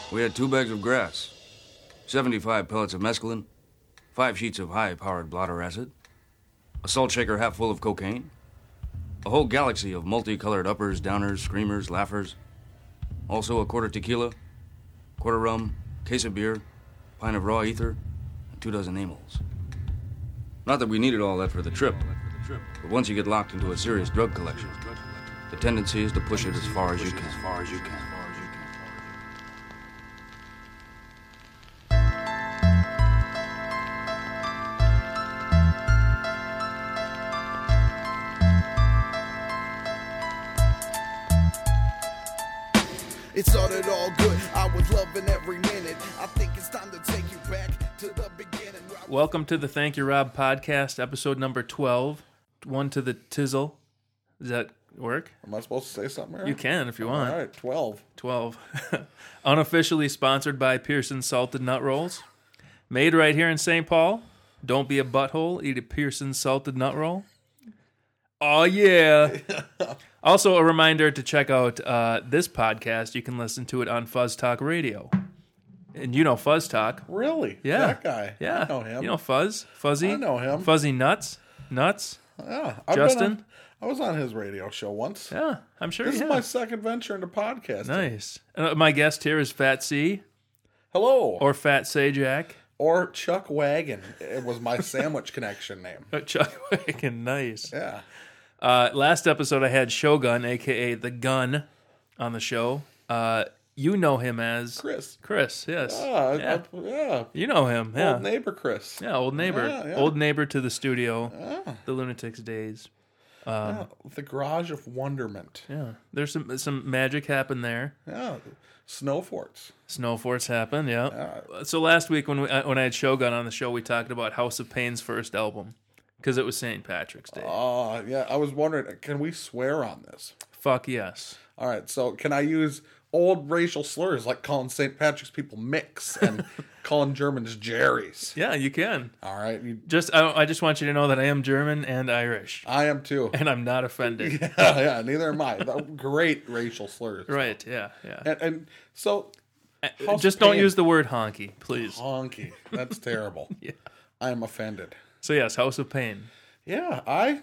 We had 2 bags of grass, 75 pellets of mescaline, 5 sheets of high-powered blotter acid, a salt shaker half full of cocaine, a whole galaxy of multicolored uppers, downers, screamers, laughers, also a quarter tequila, quarter rum, case of beer, pint of raw ether, and 2 dozen amyls. Not that we needed all that for the trip, but once you get locked into a serious drug collection, the tendency is to push it as far as you can. It started all good, I was loving every minute. I think it's time to take you back to the beginning. Welcome to the Thank You Rob podcast, episode number 12. One to the tizzle. Does that work? Am I supposed to say something here? You can if you want. All right, 12. 12. Unofficially sponsored by Pearson Salted Nut Rolls. Made right here in St. Paul. Don't be a butthole. Eat a Pearson Salted Nut Roll. Oh, yeah. Also, a reminder to check out this podcast. You can listen to it on Fuzz Talk Radio. And you know Fuzz Talk. Really? Yeah. That guy. Yeah. I know him. You know Fuzz? Fuzzy? I know him. Fuzzy Nuts? Nuts? Yeah. Justin? I was on his radio show once. Yeah, I'm sure This you is my have. second venture into podcasting. Nice. My guest here is Fat C Hello. or Fat Sajak. Or Chuck Wagon. It was my sandwich connection name. Chuck Wagon, nice. Yeah. Last episode I had Shogun, a.k.a. The Gun, on the show. You know him as... Chris, yes. Yeah. You know him, yeah. Old neighbor Chris. Yeah, old neighbor. Yeah. Old neighbor to the studio. The Lunatics days. Yeah. The Garage of Wonderment. Yeah. There's some magic happened there. Yeah. Snow forts. Snow forts happen, yeah. So last week when I had Shogun on the show, we talked about House of Pain's first album because it was St. Patrick's Day. Oh, yeah. I was wondering, can we swear on this? Fuck yes. All right. So can I use old racial slurs like calling St. Patrick's people mix and calling Germans Jerry's? Yeah, you can. All right. I just want you to know that I am German and Irish, I am too. and I'm not offended. Yeah, neither am I. Great racial slurs. Right? Yeah. And so... House Just of don't Pain. use the word honky, please. Honky. That's terrible. Yeah. I am offended. So yes, House of Pain. Yeah, I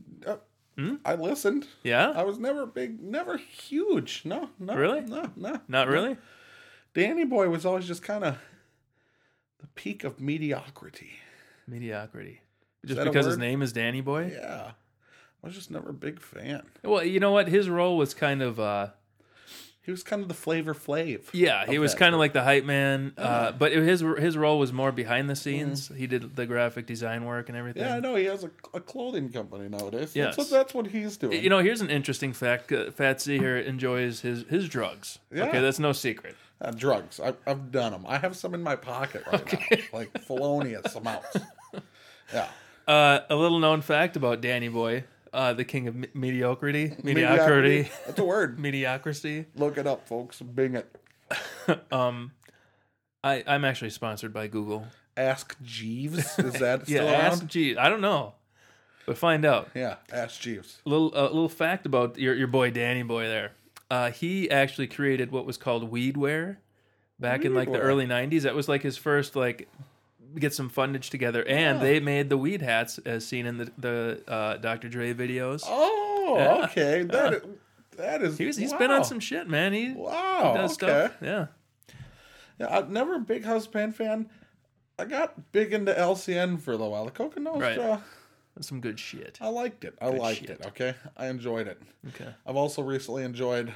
listened. Yeah. I was never huge. No. Really? No. Not really. Danny Boy was always just kind of the peak of mediocrity. Mediocrity. Just that a because his word? name is Danny Boy. Yeah. I was just never a big fan. Well, you know what? His role was kind of. He was kind of the Flavor Flav. Yeah, he was kind of like the hype man, but his role was more behind the scenes. Mm-hmm. He did the graphic design work and everything. Yeah, I know. He has a clothing company nowadays. Yes. That's what he's doing. You know, here's an interesting fact. Fat C here enjoys his drugs. Yeah. Okay, that's no secret. Drugs. I've done them. I have some in my pocket right now. Like felonious amounts. Yeah. A little known fact about Danny Boy, the king of mediocrity. That's a word. Mediocrity. Look it up, folks. Bing it. I'm actually sponsored by Google. Ask Jeeves. Is that Yeah, still around? ask Jeeves. I don't know, but find out. Yeah, Ask Jeeves. A little fact about your boy Danny Boy there. He actually created what was called weedware back in like the Weedware. early 90s. That was like his first get some fundage together, and they made the weed hats as seen in the Dr. Dre videos. Oh, Yeah. okay. That is. He's wow. been on some shit, man. He does stuff. Yeah. Yeah, I'm never a big House of Pain fan. I got big into LCN for a little while. The Coca Nostra, Right. That's some good shit. I liked it. Okay, I enjoyed it. Okay. I've also recently enjoyed.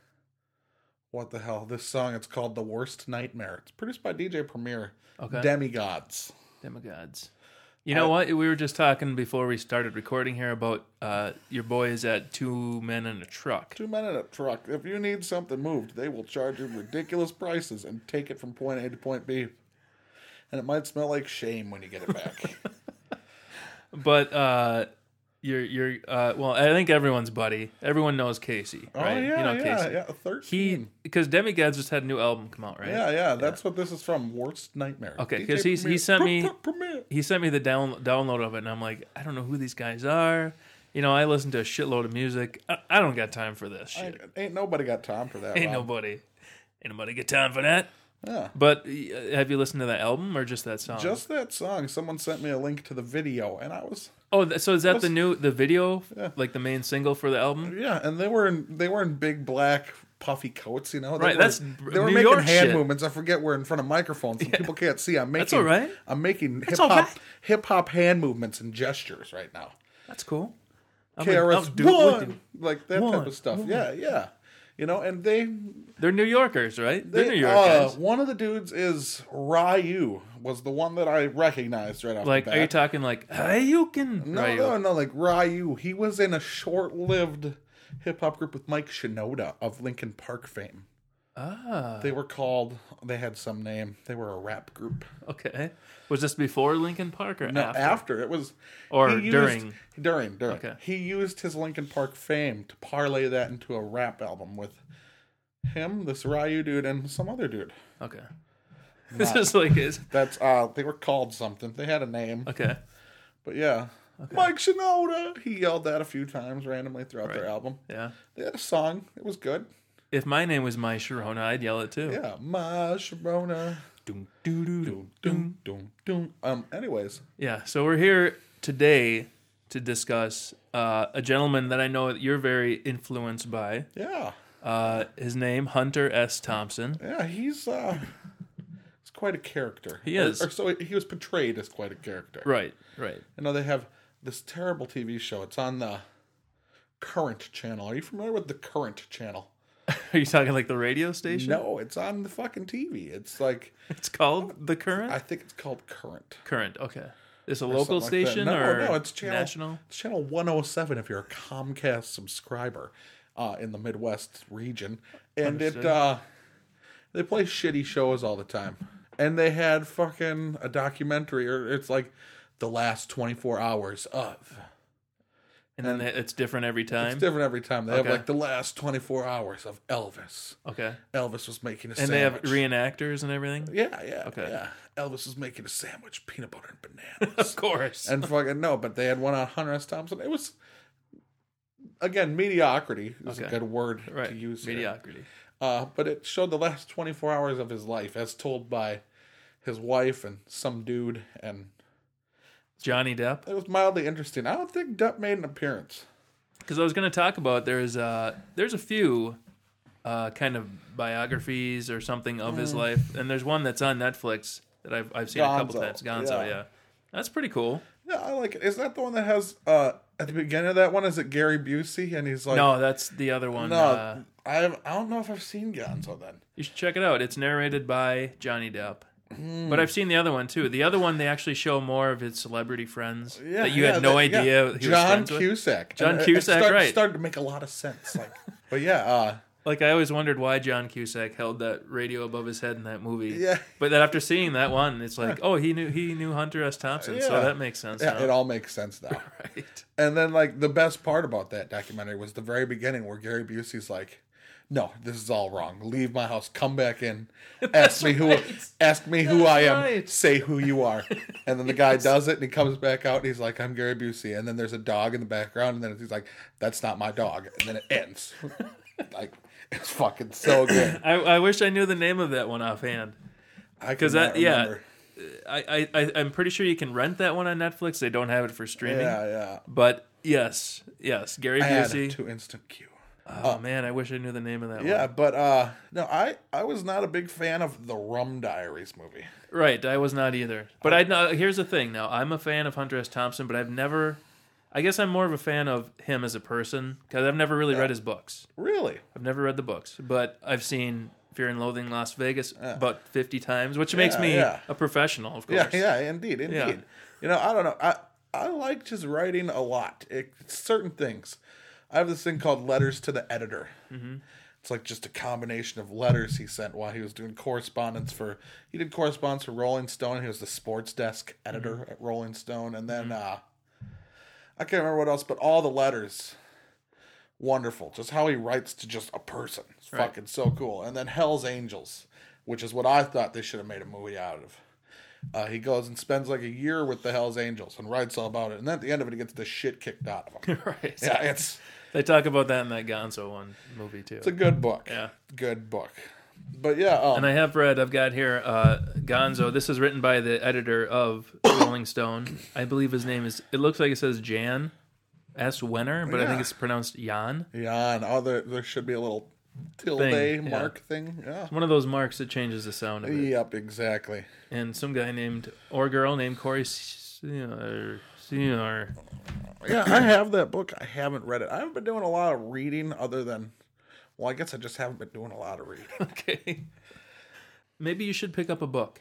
What the hell? This song, it's called The Worst Nightmare. It's produced by DJ Premier. Okay. Demigods. Demigods. You know what? We were just talking before we started recording here about your boy is at 2 Men in a Truck. 2 men in a truck. If you need something moved, they will charge you ridiculous prices and take it from point A to point B. And it might smell like shame when you get it back. But you're well, I think everyone's buddy. Everyone knows Casey, right? Oh, yeah, you know Casey. yeah. 13. Because Demigods just had a new album come out, right? Yeah. That's what this is from. Worst Nightmare. Okay, DJ because he Premier. sent me Premier. he sent me the download of it, and I'm like, I don't know who these guys are. You know, I listen to a shitload of music. I don't got time for this shit. Ain't nobody got time for that. Ain't Rob. nobody got time for that. Yeah. But have you listened to that album or just that song? Just that song. Someone sent me a link to the video, and I was so is that the video, Yeah. like the main single for the album? yeah, and they were in big black puffy coats, you know. Right, They were New making York hand shit. movements. I forget we're in front of microphones, and people can't see. I'm making That's all right. I'm making all right. hip hop hand movements and gestures right now. That's cool. KRS do it with One, you. like that type of stuff. Yeah, yeah. You know, and They're New Yorkers, right? They're New York guys. one of the dudes is Ryu, was the one that I recognized right off Like, the bat. are you talking like, hey, you can? No, like Ryu. He was in a short-lived hip-hop group with Mike Shinoda of Linkin Park fame. Ah, They had some name. They were a rap group. okay. Was this before Linkin Park or No, after? after. It was... Or he used- during? During. Okay. He used his Linkin Park fame to parlay that into a rap album with him, this Ryu dude, and some other dude. Okay. This is like is That's, they were called something. They had a name. okay. But yeah. Mike Shinoda! He yelled that a few times randomly throughout their Right. album. Yeah. They had a song. It was good. If my name was My Sharona, I'd yell it too. Yeah. My Sharona. Doom, doo, doo, doo, doom. Doom, doom. Anyways. Yeah. So we're here today to discuss a gentleman that I know that you're very influenced by. Yeah. His name, Hunter S. Thompson. Yeah, he's quite a character. He is. Or so he was portrayed as quite a character. Right. Right. You know, they have this terrible TV show. It's on the Current channel. Are you familiar with the Current channel? Are you talking like the radio station? No, it's on the fucking TV. It's like, It's called The Current? I think it's called Current. Current, okay. Is it a Or local something like that. station No, or no, it's channel, national? It's channel 107 if you're a Comcast subscriber in the Midwest region. And they play shitty shows all the time. And they had fucking a documentary, or it's like the last 24 hours of. And then it's different every time? It's different every time. They have Okay. like the last 24 hours of Elvis. Okay. Elvis was making a And they have sandwich. reenactors and everything? Yeah, yeah. Okay. Yeah. Elvis was making a sandwich, peanut butter and bananas. Of course. And fucking no, but they had one on Hunter S. Thompson. It was, again, mediocrity is a Okay. good word Right. to use here. Mediocrity. But it showed the last 24 hours of his life as told by his wife and some dude, and Johnny Depp? it was mildly interesting. I don't think Depp made an appearance. Because I was going to talk about there's a few kind of biographies or something of his life, and there's one that's on Netflix that I've seen a couple Gonzo. times. Gonzo, yeah. That's pretty cool. Yeah, I like it. Is that the one that has, at the beginning of that one, is it Gary Busey? And he's like, No, that's the other one. no, I don't know if I've seen Gonzo then. You should check it out. It's narrated by Johnny Depp. Hmm. But I've seen the other one too. The other one, they actually show more of his celebrity friends that you had no that- idea he was John friends with. Cusack. John And it Cusack, right. started to make a lot of sense. Like, but yeah, Like, I always wondered why John Cusack held that radio above his head in that movie. Yeah. But then after seeing that one, it's like, oh, he knew Hunter S. Thompson, so Yeah. that makes sense. yeah, now. it all makes sense now. Right. And then, like, the best part about that documentary was the very beginning where Gary Busey's like, "No, this is all wrong. Leave my house. Come back in. Ask me who I am. right. Say who you are." And then the guy does it, and he comes back out, and he's like, "I'm Gary Busey." And then there's a dog in the background, and then he's like, "That's not my dog." And then it ends. Like, it's fucking so good. I wish I knew the name of that one offhand. Because I'm pretty sure you can rent that one on Netflix. They don't have it for streaming. Yeah. But yes, Gary Add Busey. to Instant Queue. Oh man, I wish I knew the name of that one. Yeah, but no, I was not a big fan of the Rum Diaries movie. Right, I was not either. But here's the thing. Now, I'm a fan of Hunter S. Thompson, but I guess I'm more of a fan of him as a person because I've never really read his books. Really? I've never read the books, but I've seen Fear and Loathing in Las Vegas about 50 times, which makes me a professional, of course. Yeah, indeed. Yeah. You know, I don't know. I liked his writing a lot. Certain things. I have this thing called Letters to the Editor. Mm-hmm. It's like just a combination of letters he sent while he was doing correspondence he did correspondence for Rolling Stone. He was the sports desk editor at Rolling Stone. And then, I can't remember what else, but all the letters, wonderful. Just how he writes to just a person. It's fucking so cool. And then Hell's Angels, which is what I thought they should have made a movie out of. He goes and spends like a year with the Hells Angels and writes all about it. And then at the end of it, he gets the shit kicked out of him. Right. Yeah, They talk about that in that Gonzo one movie too. it's a good book. Yeah. Good book. But yeah, And I've got here Gonzo. This is written by the editor of Rolling Stone. I believe his name is, it looks like it says Jan S. Wenner, but I think it's pronounced Jan. Jan. Oh, there should be a little tilde mark thing. Yeah. It's one of those marks that changes the sound of it. Yep, exactly. And some guy girl named Corey Sear. Yeah, I have that book. I haven't read it. I haven't been doing a lot of reading other than, well, I guess I just haven't been doing a lot of reading. Okay. Maybe you should pick up a book.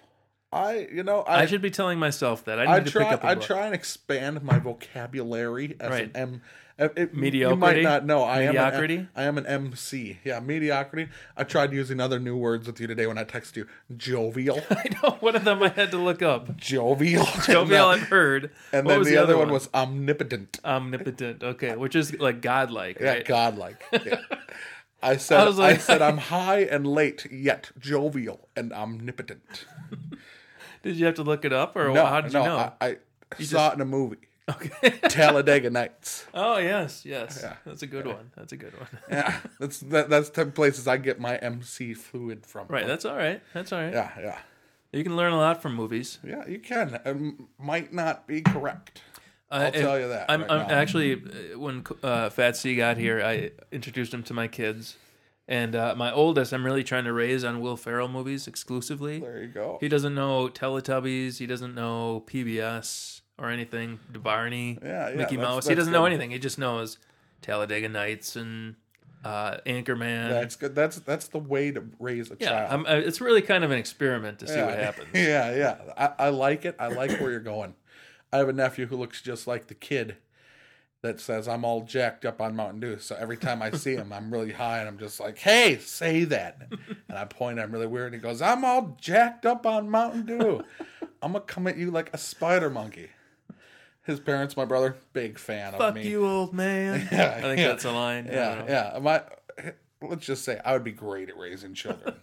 I should be telling myself that. I need to pick up a book. I try and expand my vocabulary as an M. Mediocrity? You might not know. Mediocrity? I am an MC. Yeah, mediocrity. I tried using other new words with you today when I texted you. Jovial. I know. One of them I had to look up. Jovial. Jovial, I've heard. And then the other one was omnipotent. Omnipotent. Okay, which is like godlike, right? Yeah, godlike. Yeah. I said I'm high and late, yet jovial and omnipotent. Did you have to look it up, or No, how did you know? I saw it in a movie. Okay. Talladega Nights. Oh yes. Yeah. That's a good one. Yeah, that's the type of places I get my MC fluid from. Right. That's all right. Yeah. You can learn a lot from movies. Yeah, you can. It might not be correct. I'll tell you that. I'm actually, when Fat C got here, I introduced him to my kids. And my oldest, I'm really trying to raise on Will Ferrell movies exclusively. There you go. He doesn't know Teletubbies. He doesn't know PBS or anything. Barney, Mickey Mouse. He doesn't know anything. He just knows Talladega Nights and Anchorman. That's good. That's the way to raise a child. It's really kind of an experiment to see what happens. Yeah. I like it. I like where you're going. I have a nephew who looks just like the kid that says I'm all jacked up on Mountain Dew. So every time I see him, I'm really high, and I'm just like, hey, say that. And I point at him really weird, and he goes, I'm all jacked up on Mountain Dew. I'm going to come at you like a spider monkey. His parents, my brother, big fan of me. Fuck you, old man. Yeah, I think that's a line. Yeah. Let's just say I would be great at raising children.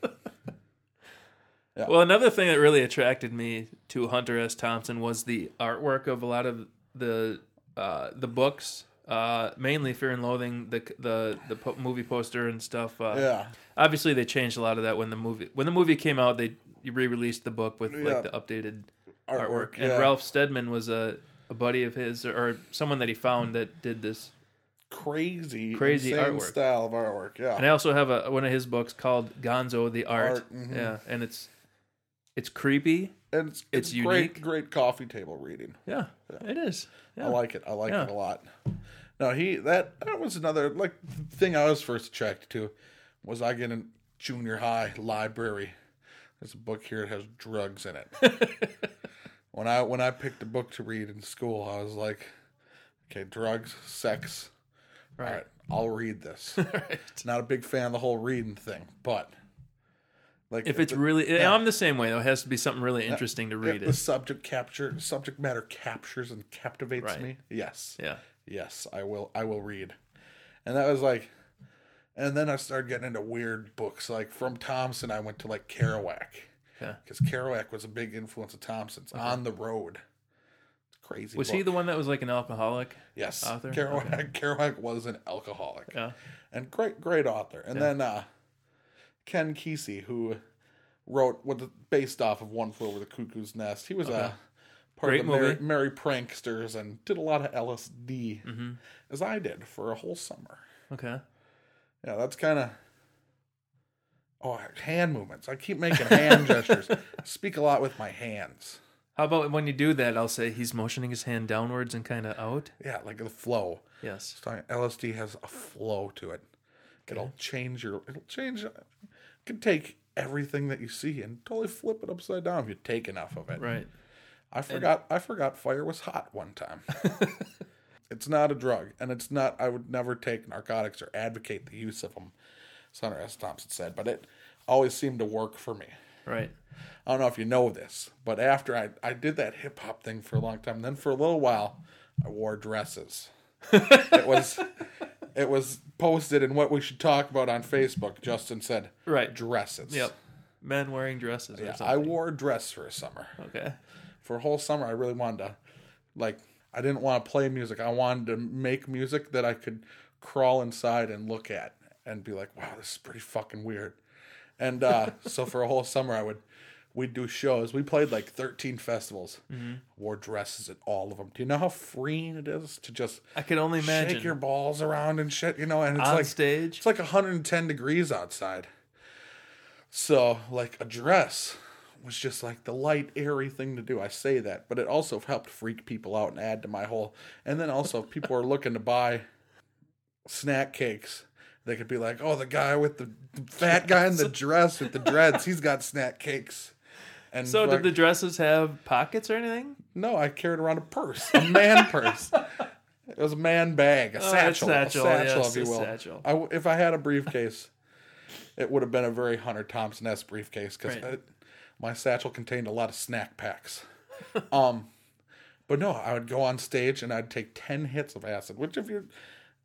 Yeah. Well, another thing that really attracted me to Hunter S. Thompson was the artwork of a lot of the books, mainly Fear and Loathing, the movie poster and stuff. Obviously, they changed a lot of that when the movie came out. They re-released the book with like the updated artwork. And Ralph Steadman was a buddy of his, or someone that he found that did this crazy artwork style of artwork. Yeah, and I also have one of his books called Gonzo the Art. Mm-hmm. Yeah, and it's creepy. And it's unique. Great coffee table reading. Yeah, it is. Yeah. I like it. I like it a lot. No, that was another like thing I was first attracted to. Was I get in junior high library? There's a book here that has drugs in it. When I picked a book to read in school, I was like, okay, drugs, sex. Right. All right, I'll read this. Right. Not a big fan of the whole reading thing, but like if it's really, I'm the same way though. It has to be something really interesting to read. The subject matter captures and captivates me. Yes. Yeah. Yes, I will read. And that was like, and then I started getting into weird books. Like from Thompson, I went to like Kerouac. Yeah. Because Kerouac was a big influence of Thompson's. Okay. On the Road. Crazy. Was he the one that was like an alcoholic? Yes. Author? Kerouac was an alcoholic. Yeah. And great author. And then Ken Kesey, who wrote based off of One Flew Over the Cuckoo's Nest. He was a part of the Merry Pranksters and did a lot of LSD, as I did for a whole summer. Okay. Yeah, that's kind of... Oh, hand movements. I keep making hand gestures. Speak a lot with my hands. How about when you do that, I'll say he's motioning his hand downwards and kind of out? Yeah, like the flow. Yes. LSD has a flow to it. It'll change. It can take everything that you see and totally flip it upside down if you take enough of it. Right. I forgot fire was hot one time. It's not a drug, and it's not. I would never take narcotics or advocate the use of them, as Hunter S. Thompson said, but it always seemed to work for me. Right. I don't know if you know this, but after I did that hip hop thing for a long time, then for a little while, I wore dresses. It was posted in What We Should Talk About on Facebook. Justin said, right, dresses. Yep. Men wearing dresses or something. I wore a dress for a summer. Okay. For a whole summer, I really wanted to, I didn't want to play music. I wanted to make music that I could crawl inside and look at and be like, wow, this is pretty fucking weird. And so for a whole summer, we'd do shows. We played like 13 festivals. Wore dresses at all of them. Do you know how freeing it is to just I could only imagine. shake your balls around and shit, you know? And it's On like stage? It's like 110 degrees outside. So like a dress was just like the light, airy thing to do. I say that, but it also helped freak people out and add to my whole. And then also, if people are looking to buy snack cakes, they could be like, "Oh, the guy with the fat guy in the dress with the dreads, he's got snack cakes." And So like, did the dresses have pockets or anything? no, I carried around a purse, a man purse. It was a man bag, a satchel, yes, if you a will. satchel. If I had a briefcase, it would have been a very Hunter Thompson-esque briefcase because Right. my satchel contained a lot of snack packs. But no, I would go on stage and I'd take 10 hits of acid, which if you're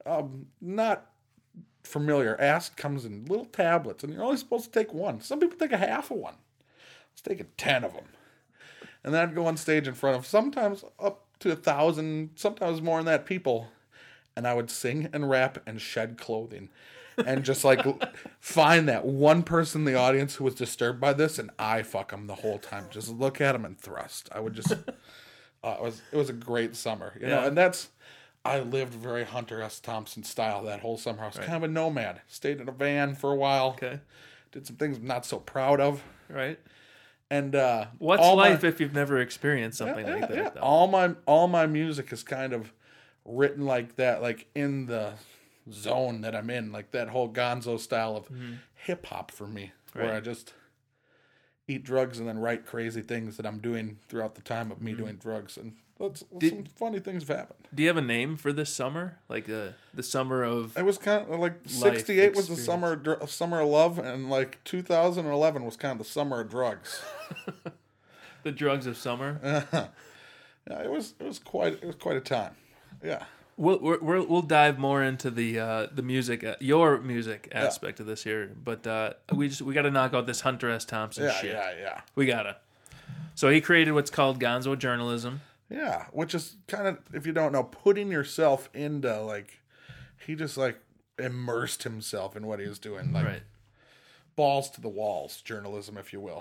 not familiar, acid comes in little tablets and you're only supposed to take one. Some people take a half of one. I was taking 10 of them. And then I'd go on stage in front of sometimes up to 1,000, sometimes more than that, people. And I would sing and rap and shed clothing. And just like find that one person in the audience who was disturbed by this, and I fuck them the whole time. Just look at them and thrust. I would just, it was a great summer, you know. And I lived very Hunter S. Thompson style that whole summer. I was kind of a nomad. Stayed in a van for a while. Okay. Did some things I'm not so proud of. Right. And What's all life if you've never experienced something like that? yeah. Though? All my music is kind of written like that, like in the zone that I'm in, like that whole Gonzo style of hip hop for me, where I just eat drugs and then write crazy things that I'm doing throughout the time of me doing drugs, and some funny things have happened. Do you have a name for this summer? Like the summer of It was kind of like '68 was the summer of love, and like 2011 was kind of the summer of drugs. the drugs of summer? Yeah, it was quite a time. Yeah. We'll dive more into the music, your music aspect of this here, but we got to knock out this Hunter S. Thompson shit. Yeah. We gotta. So he created what's called Gonzo journalism. Yeah, which is kind of, if you don't know, putting yourself into, like, he just like immersed himself in what he was doing, like balls to the walls journalism, if you will.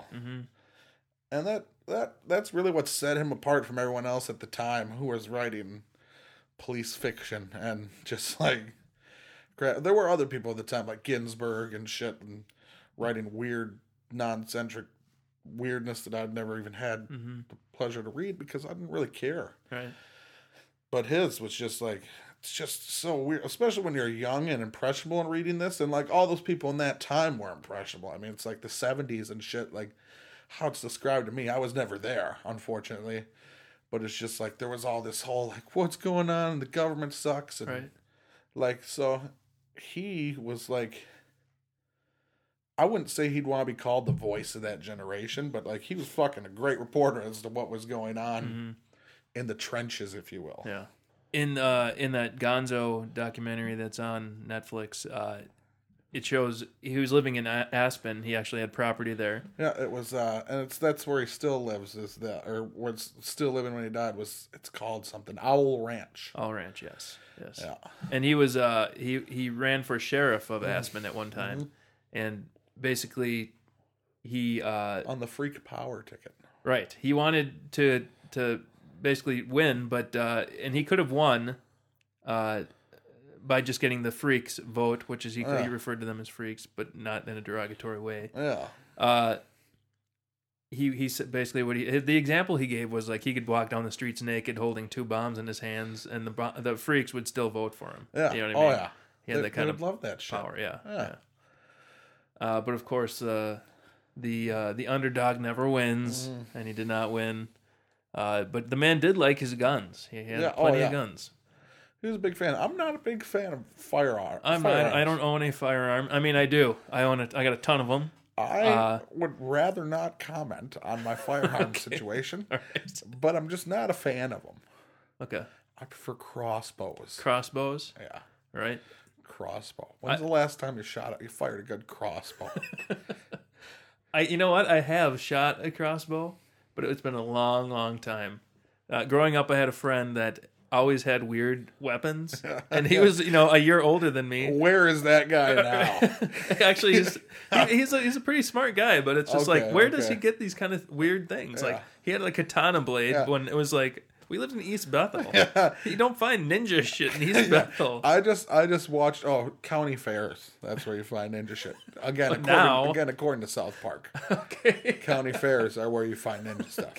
And that's really what set him apart from everyone else at the time who was writing police fiction and just like there were other people at the time like Ginsberg and shit and writing weird non-centric weirdness that I'd never even had the pleasure to read because I didn't really care. Right. But his was just like, it's just so weird, especially when you're young and impressionable and reading this, and like all those people in that time were impressionable. I mean, it's like the 70s and shit, like how it's described to me. I was never there, unfortunately. But it's just like there was all this whole like what's going on and the government sucks and like so he was like, I wouldn't say he'd want to be called the voice of that generation, but like he was fucking a great reporter as to what was going on in the trenches, if you will. Yeah. In that Gonzo documentary that's on Netflix, it shows he was living in Aspen. He actually had property there. Yeah, it was, and that's where he still lives. Was still living when he died. It's called something Owl Ranch. Owl Ranch, yes. Yeah, and he was he ran for sheriff of Aspen at one time, and basically he on the Freak Power ticket. Right, he wanted to basically win, but and he could have won. By just getting the freaks vote, which is he referred to them as freaks, but not in a derogatory way. Yeah. He said basically the example he gave was like he could walk down the streets naked, holding 2 bombs in his hands, and the freaks would still vote for him. Yeah. You know what I mean? Yeah. He had that kind of love that shit. power. Yeah. But of course, the underdog never wins, and he did not win. But the man did like his guns. He had plenty of guns. He was a big fan. I'm not a big fan of firearms. I don't own a firearm. I mean, I do. I own it. I got a ton of them. I would rather not comment on my firearm situation, but I'm just not a fan of them. Okay. I prefer crossbows. Crossbows? Yeah. Right? Crossbow. When's the last time you fired a good crossbow? You know what? I have shot a crossbow, but it's been a long, long time. Growing up, I had a friend that always had weird weapons, and he was a year older than me. Where is that guy now? Actually, he's a pretty smart guy, but it's just Okay, where does okay. he get these kind of weird things? Yeah. Like he had a katana blade Yeah. when it was like we lived in East Bethel. You don't find ninja shit in East Bethel. I just watched county fairs. That's where you find ninja shit. Again, according to South Park. Okay. County fairs are where you find ninja stuff.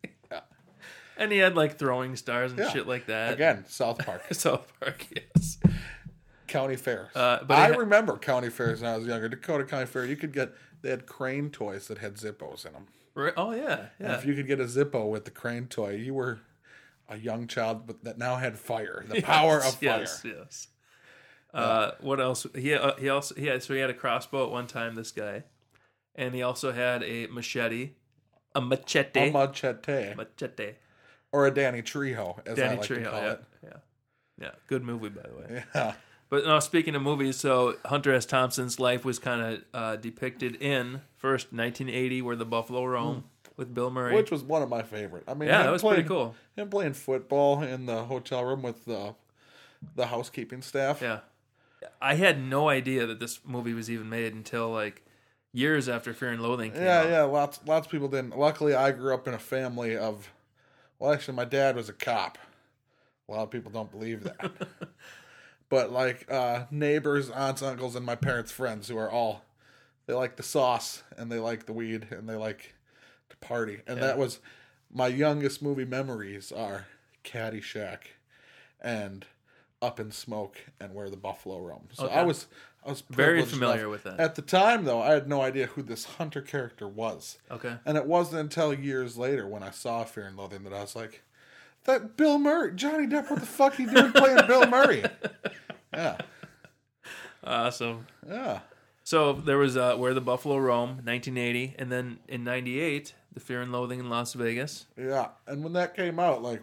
And he had like throwing stars and Yeah. shit like that. Again, South Park. South Park, yes. County fairs. But I remember county fairs when I was younger. Dakota County Fair, they had crane toys that had Zippos in them. Oh yeah, And yeah. if you could get a Zippo with the crane toy, you were a young child but that now had fire. The power of fire. Yes. What else? He had a crossbow at one time. This guy, and he also had a machete. A machete. A machete. Machete. Or a Danny Trejo, as Danny I like to Trejo. call Yeah. it. Yeah. Good movie, by the way. Yeah. But no, speaking of movies, so Hunter S. Thompson's life was kind of depicted in first 1980, Where the Buffalo Roam with Bill Murray. Which was one of my favorite. I mean, Yeah, him that was pretty cool. Him playing football in the hotel room with the housekeeping staff. Yeah. I had no idea that this movie was even made until like years after Fear and Loathing came out. Yeah. Lots of people didn't. Luckily, I grew up in a family of. Well, actually, my dad was a cop. A lot of people don't believe that. But like neighbors, aunts, uncles, and my parents' friends who are they like the sauce and they like the weed and they like to party. And that was my youngest movie memories are Caddyshack and Up in Smoke and Where the Buffalo Roam. So Okay. I was Very privileged familiar enough. with that. At the time, though, I had no idea who this Hunter character was. Okay. And it wasn't until years later when I saw Fear and Loathing that I was like, that Bill Murray, Johnny Depp, what the fuck he doing playing Bill Murray? Yeah. Awesome. Yeah. So there was Where the Buffalo Roam, 1980, and then in 98, The Fear and Loathing in Las Vegas. Yeah. And when that came out, like,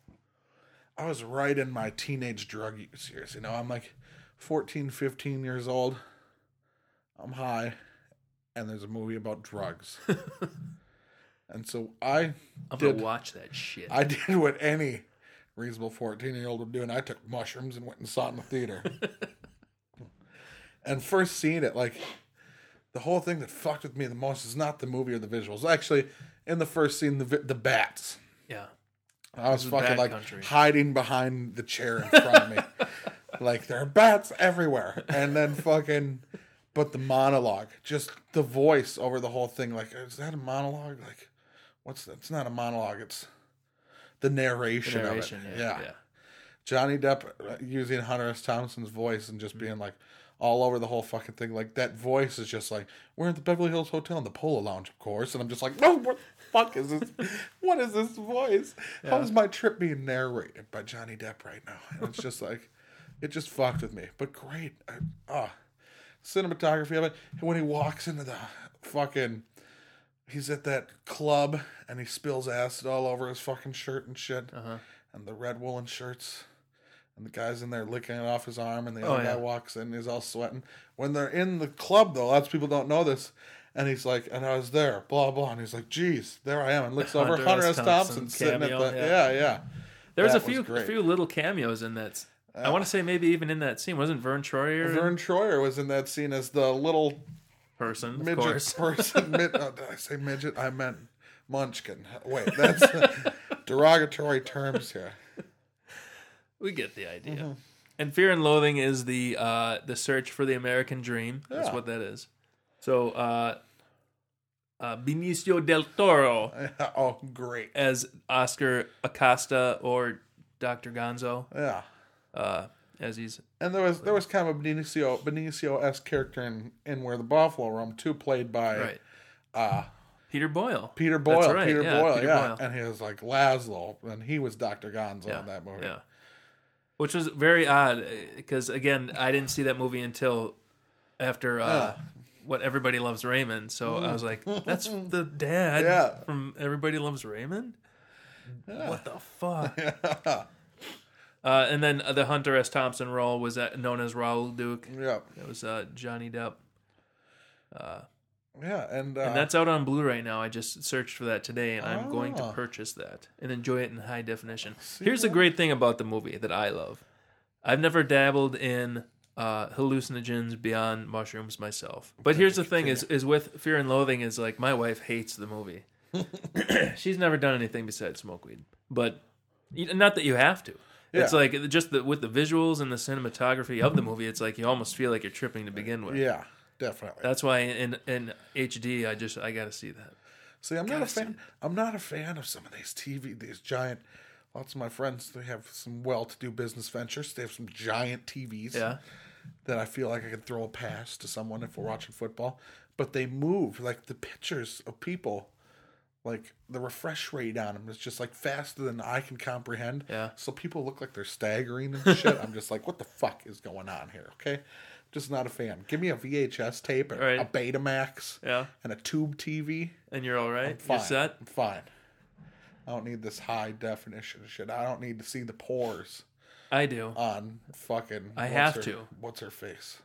I was right in my teenage drug use years. You know, I'm like 14, 15 years old. I'm high. And there's a movie about drugs. And so I'm gonna watch that shit. I did what any reasonable 14-year-old would do, and I took mushrooms and went and saw it in the theater. And first seeing it, like, the whole thing that fucked with me the most is not the movie or the visuals. Actually, in the first scene, the bats. Yeah. I was is fucking Bat like Country. hiding behind the chair in front of me. Like, there are bats everywhere. And then fucking, but the monologue, just the voice over the whole thing. Like, is that a monologue? Like, it's not a monologue. It's the narration, of it. Yeah. Johnny Depp using Hunter S. Thompson's voice and just being like all over the whole fucking thing. Like, that voice is just like, we're at the Beverly Hills Hotel in the Polo Lounge, of course. And I'm just like, no, what the fuck is this? What is this voice? How is my trip being narrated by Johnny Depp right now? And it's just like, it just fucked with me. But great. Cinematography of it. When he walks into the fucking, he's at that club and he spills acid all over his fucking shirt and shit. And the red woolen shirts. And the guy's in there licking it off his arm, and the other guy walks in, and he's all sweating. When they're in the club, though, lots of people don't know this. And he's like, and I was there, blah, blah. And he's like, geez, there I am. And looks over, Hunter S. Thompson sitting at cameo, the, yeah. yeah. There was That a few was great. few little cameos in that. I want to say maybe even in that scene. Wasn't Vern Troyer Vern Troyer was in that scene as the little person, of midget course. person. Did I say midget? I meant munchkin. Wait, that's derogatory terms here. We get the idea. Mm-hmm. And Fear and Loathing is the search for the American dream. That's Yeah. what that is. So Benicio del Toro Oh, great. as Oscar Acosta or Dr. Gonzo, Yeah. as he's And there was kind of a Benicio-esque character in Where the Buffalo Roam too, played by Peter Boyle. Peter Boyle. That's right, Peter yeah, Boyle, Peter yeah. Boyle. And he was like Laszlo, and he was Dr. Gonzo in that movie. Yeah. Which was very odd because, again, I didn't see that movie until after What Everybody Loves Raymond. So I was like, that's the dad from Everybody Loves Raymond? What the fuck? And then the Hunter S. Thompson role was known as Raoul Duke. Yeah. It was Johnny Depp. Yeah, and that's out on Blu-ray now. I just searched for that today, and I'm going to purchase that and enjoy it in high definition. Here's the great thing about the movie that I love. I've never dabbled in hallucinogens beyond mushrooms myself. But here's the thing: is with Fear and Loathing is like my wife hates the movie. She's never done anything besides smoke weed, but not that you have to. Yeah. It's like just with the visuals and the cinematography of the movie, it's like you almost feel like you're tripping to begin with. yeah, definitely. That's why in HD, I got to see that. See, I'm not a fan. I'm not a fan of some of these giant. Lots of my friends, they have some well-to-do business ventures. They have some giant TVs. Yeah. That I feel like I could throw a pass to someone if we're watching football. But they move like the pictures of people. Like, the refresh rate on them is just, like, faster than I can comprehend. Yeah. So people look like they're staggering and shit. I'm just like, what the fuck is going on here, okay? Just not a fan. Give me a VHS tape, and Right. a Betamax, Yeah. and a tube TV. And you're all right? Fine. You're set? I'm fine. I don't need this high definition shit. I don't need to see the pores I do. on fucking... I have to. What's her face?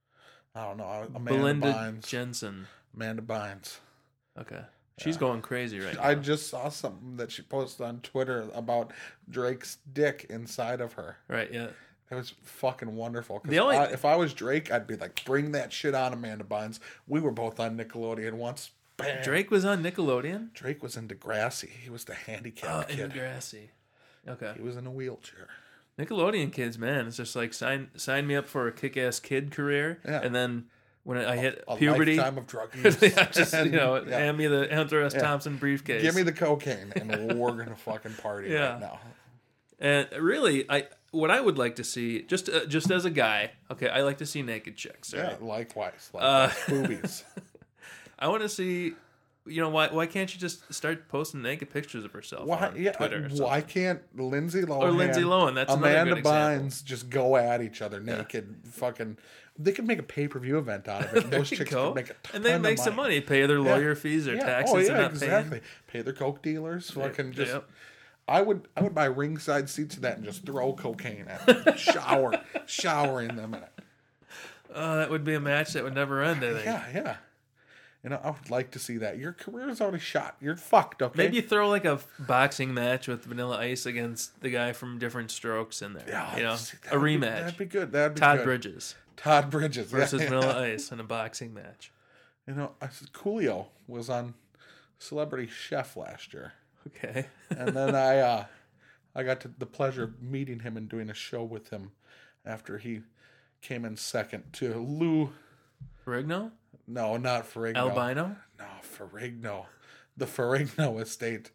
I don't know. Amanda Belinda Bynes. Jensen. Amanda Bynes. Okay. She's going crazy right now. I just saw something that she posted on Twitter about Drake's dick inside of her. Right, yeah. It was fucking wonderful. 'Cause The only- if I was Drake, I'd be like, bring that shit on, Amanda Bynes. We were both on Nickelodeon once. Bam. Drake was on Nickelodeon? Drake was in Degrassi. He was the handicapped In kid. Degrassi. Okay. He was in a wheelchair. Nickelodeon kids, man, it's just like sign me up for a kick-ass kid career, Yeah. and then when I hit A puberty, lifetime of drug use. yeah, just And, yeah. hand me the Hunter S. Thompson briefcase. Give me the cocaine, and we're gonna fucking party Yeah. right now. And really, what I would like to see, just as a guy, okay, I like to see naked chicks. Yeah, Right? likewise. Boobies. I want to see. Why can't you just start posting naked pictures of herself Why? on Yeah. Twitter? Or something? Why can't Lindsay Lohan Or Lindsay Lohan, that's another Amanda good example. Bynes just go at each other naked? Fucking. They could make a pay-per-view event out of it. Those There you chicks go. could make a ton And they of make some money, pay their lawyer fees, their taxes. Oh yeah, they're not exactly. Paying. Pay their coke dealers. Fucking just. Yep. I would buy ringside seats to that and just throw cocaine at them. showering them in it. That would be a match that would never end, I think. Yeah. I would like to see that. Your career is already shot. You're fucked, okay? Maybe you throw like a boxing match with Vanilla Ice against the guy from Different Strokes in there. Yeah, see, a rematch. That'd be good. That'd be Todd good. Bridges Todd Bridges versus yeah. Vanilla Ice in a boxing match. Coolio was on Celebrity Chef last year, Okay. and then I got the pleasure of meeting him and doing a show with him after he came in second to Lou. Ferrigno? No, not Ferrigno. Albino? No, Ferrigno. The Ferrigno estate.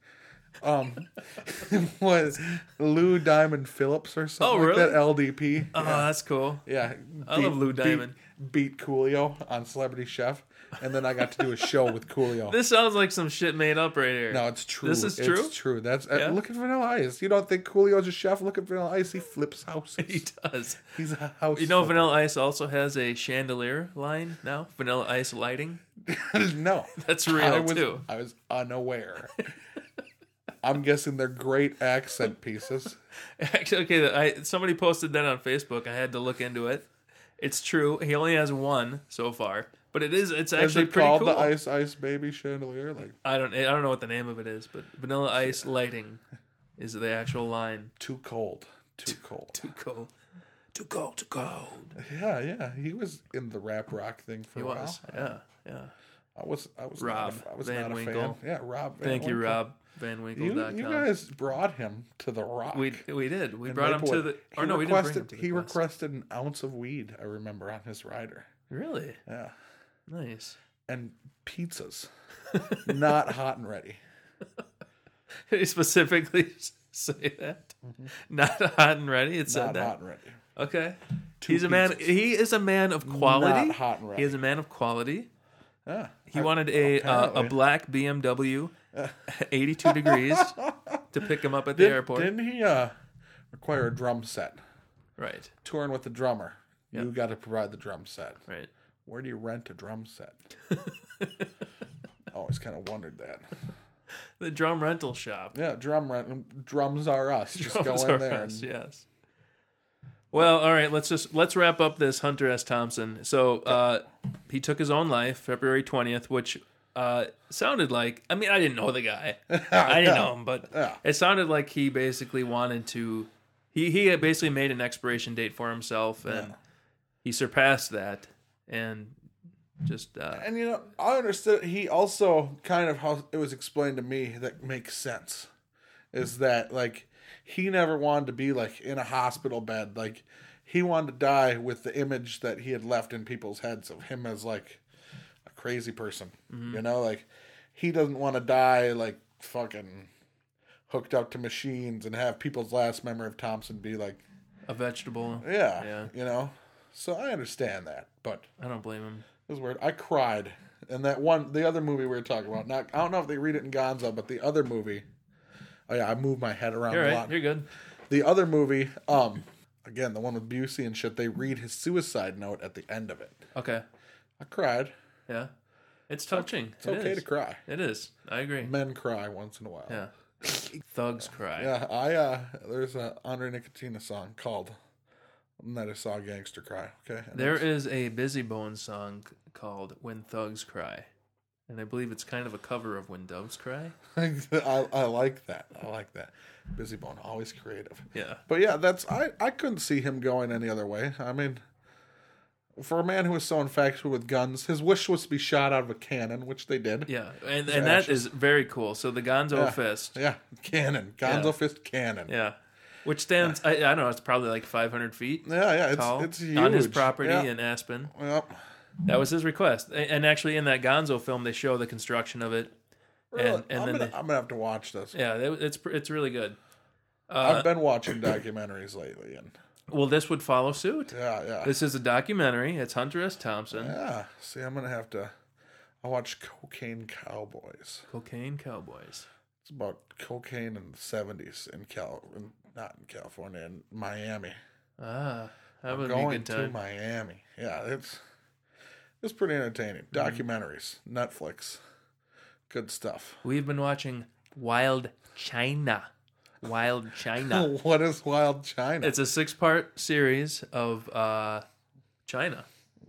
Was Lou Diamond Phillips or something Oh, like really? that? LDP. Oh, that's cool. Yeah. I love Lou Diamond. Beat Coolio on Celebrity Chef. And then I got to do a show with Coolio. This sounds like some shit made up right here. No, it's true. This is true? It's true. That's Yeah? look at Vanilla Ice. You don't think Coolio's a chef? Look at Vanilla Ice. He flips houses. He does. He's a house. You know, flipper. Vanilla Ice also has a chandelier line now. Vanilla Ice lighting. No, That's real, too. I was unaware. I'm guessing they're great accent pieces. Actually, okay, somebody posted that on Facebook. I had to look into it. It's true. He only has one so far, but it's Is actually it pretty called cool. the Ice Baby chandelier? Like I don't know what the name of it is, but Vanilla Ice lighting is the actual line. too cold. Too cold. Too cold. Too cold. Too cold. Yeah. He was in the rap rock thing for He a while. was. Yeah. I was Rob not I was Van not a Winkle. fan. Yeah, Rob Van Thank you, Winkle. Rob Van Winkle.com. You guys brought him to the Rock. We did. We in brought him to Maplewood. the. He Or no, we didn't bring him requested. to the He quest. requested an ounce of weed. I remember on his rider. Really Yeah, nice. and pizzas, not hot and ready. Did he specifically say that? Not hot and ready. It said Not that. hot and ready. Okay. Two He's a man. pizzas. He is a man of quality. Not hot and ready. He is a man of quality. Yeah, He wanted a apparently. black BMW, 82 degrees, to pick him up at the airport. Didn't he require a drum set? Right. Touring with the drummer, Yep. you got to provide the drum set. Right. Where do you rent a drum set? Always kind of wondered that. The drum rental shop. Yeah, drum rent. Drums are us. Just Drums go in are there. us, And, yes. Well, all right. Let's wrap up this Hunter S. Thompson. So he took his own life February 20th, which sounded like. I mean, I didn't know the guy. I didn't know him, but it sounded like he basically wanted to. He had basically made an expiration date for himself, and he surpassed that, and just. And I understood. He also kind of how it was explained to me that makes sense, is that like he never wanted to be like in a hospital bed. Like he wanted to die with the image that he had left in people's heads of him as like a crazy person. Like he doesn't want to die like fucking hooked up to machines and have people's last memory of Thompson be like a vegetable. Yeah. So I understand that, but I don't blame him. It was weird. I cried. And the other movie we were talking about, I don't know if they read it in Gonzo, but the other movie, I moved my head around a lot. You're good. The other movie, again, the one with Busey and shit, they read his suicide note at the end of it. Okay. I cried. Yeah. It's touching. It's okay to cry. It is. I agree. Men cry once in a while. Yeah. Thugs cry. Yeah, there's a Andre Nicotina song called Never Saw a Gangster Cry. Okay, and there is a Busy Bones song called When Thugs Cry. And I believe it's kind of a cover of When Doves Cry. I like that. Busy Bone, always creative. Yeah. But yeah, I couldn't see him going any other way. I mean, for a man who was so infatuated with guns, his wish was to be shot out of a cannon, which they did. Yeah, and that is very cool. So the Gonzo fist. Yeah, cannon. Gonzo fist cannon. Yeah. Which stands, I don't know, it's probably like 500 feet. Yeah, tall, it's huge. on his property in Aspen. Yep. That was his request. And actually in that Gonzo film, they show the construction of it. Really? I'm going to have to watch this. Yeah, it's really good. I've been watching documentaries lately, and well, this would follow suit. Yeah. This is a documentary. It's Hunter S. Thompson. Yeah. See, I'm gonna have to. I watch Cocaine Cowboys. Cocaine Cowboys. It's about cocaine in the '70s not in California, in Miami. That would be a going good time. to Miami. Yeah, it's pretty entertaining. Documentaries, Netflix, good stuff. We've been watching Wild China. Wild China. What is Wild China? It's a 6-part series of China.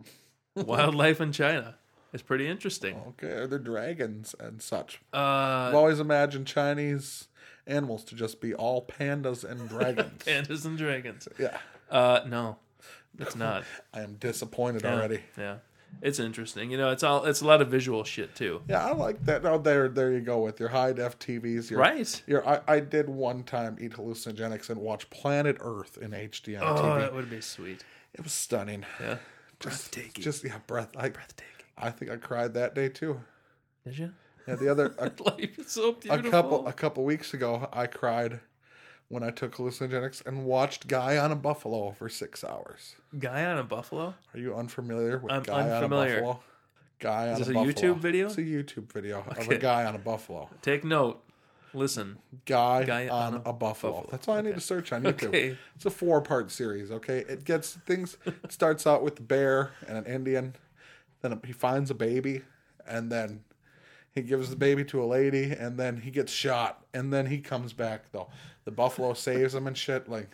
Wildlife in China. It's pretty interesting. Okay, are there dragons and such? I've I've always imagined Chinese animals to just be all pandas and dragons. Pandas and dragons. Yeah. No, it's not. I am disappointed already. Yeah. It's interesting. It's a lot of visual shit too. Yeah, I like that. Oh, there you go with your high def TVs. Right. I did one time eat hallucinogenics and watch Planet Earth in HD on TV. Oh, that would be sweet. It was stunning. Yeah. Breathtaking. Breathtaking. I think I cried that day too. Did you? Yeah, the other Life is so beautiful. a couple weeks ago, I cried when I took hallucinogenics and watched Guy on a Buffalo for 6 hours. Guy on a Buffalo? Are you unfamiliar with I'm Guy unfamiliar. on a Buffalo? Guy on Is this a a Buffalo. YouTube video? It's a YouTube video of Okay. a guy on a buffalo. Take note. Listen. Guy on a buffalo. That's all I need to search on YouTube. Okay. It's a 4-part series, okay? It starts out with the bear and an Indian. Then he finds a baby, and then he gives the baby to a lady, and then he gets shot, and then he comes back, though. The buffalo saves him and shit. Like,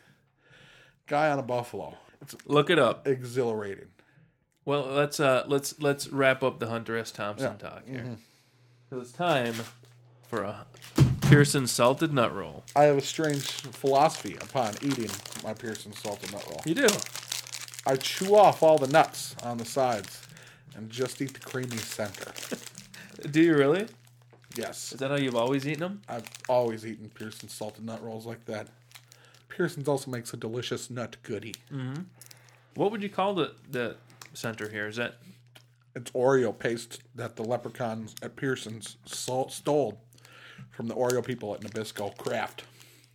Guy on a Buffalo. It's Look it up. exhilarating. Well, let's wrap up the Hunter S. Thompson talk here. So it's time for a Pearson salted nut roll. I have a strange philosophy upon eating my Pearson salted nut roll. You do. I chew off all the nuts on the sides and just eat the creamy center. Do you really? Yes. Is that how you've always eaten them? I've always eaten Pearson salted nut rolls like that. Pearson's also makes a delicious nut goodie. What would you call the center here? Is that It's Oreo paste that the leprechauns at Pearson's stole from the Oreo people at Nabisco. Kraft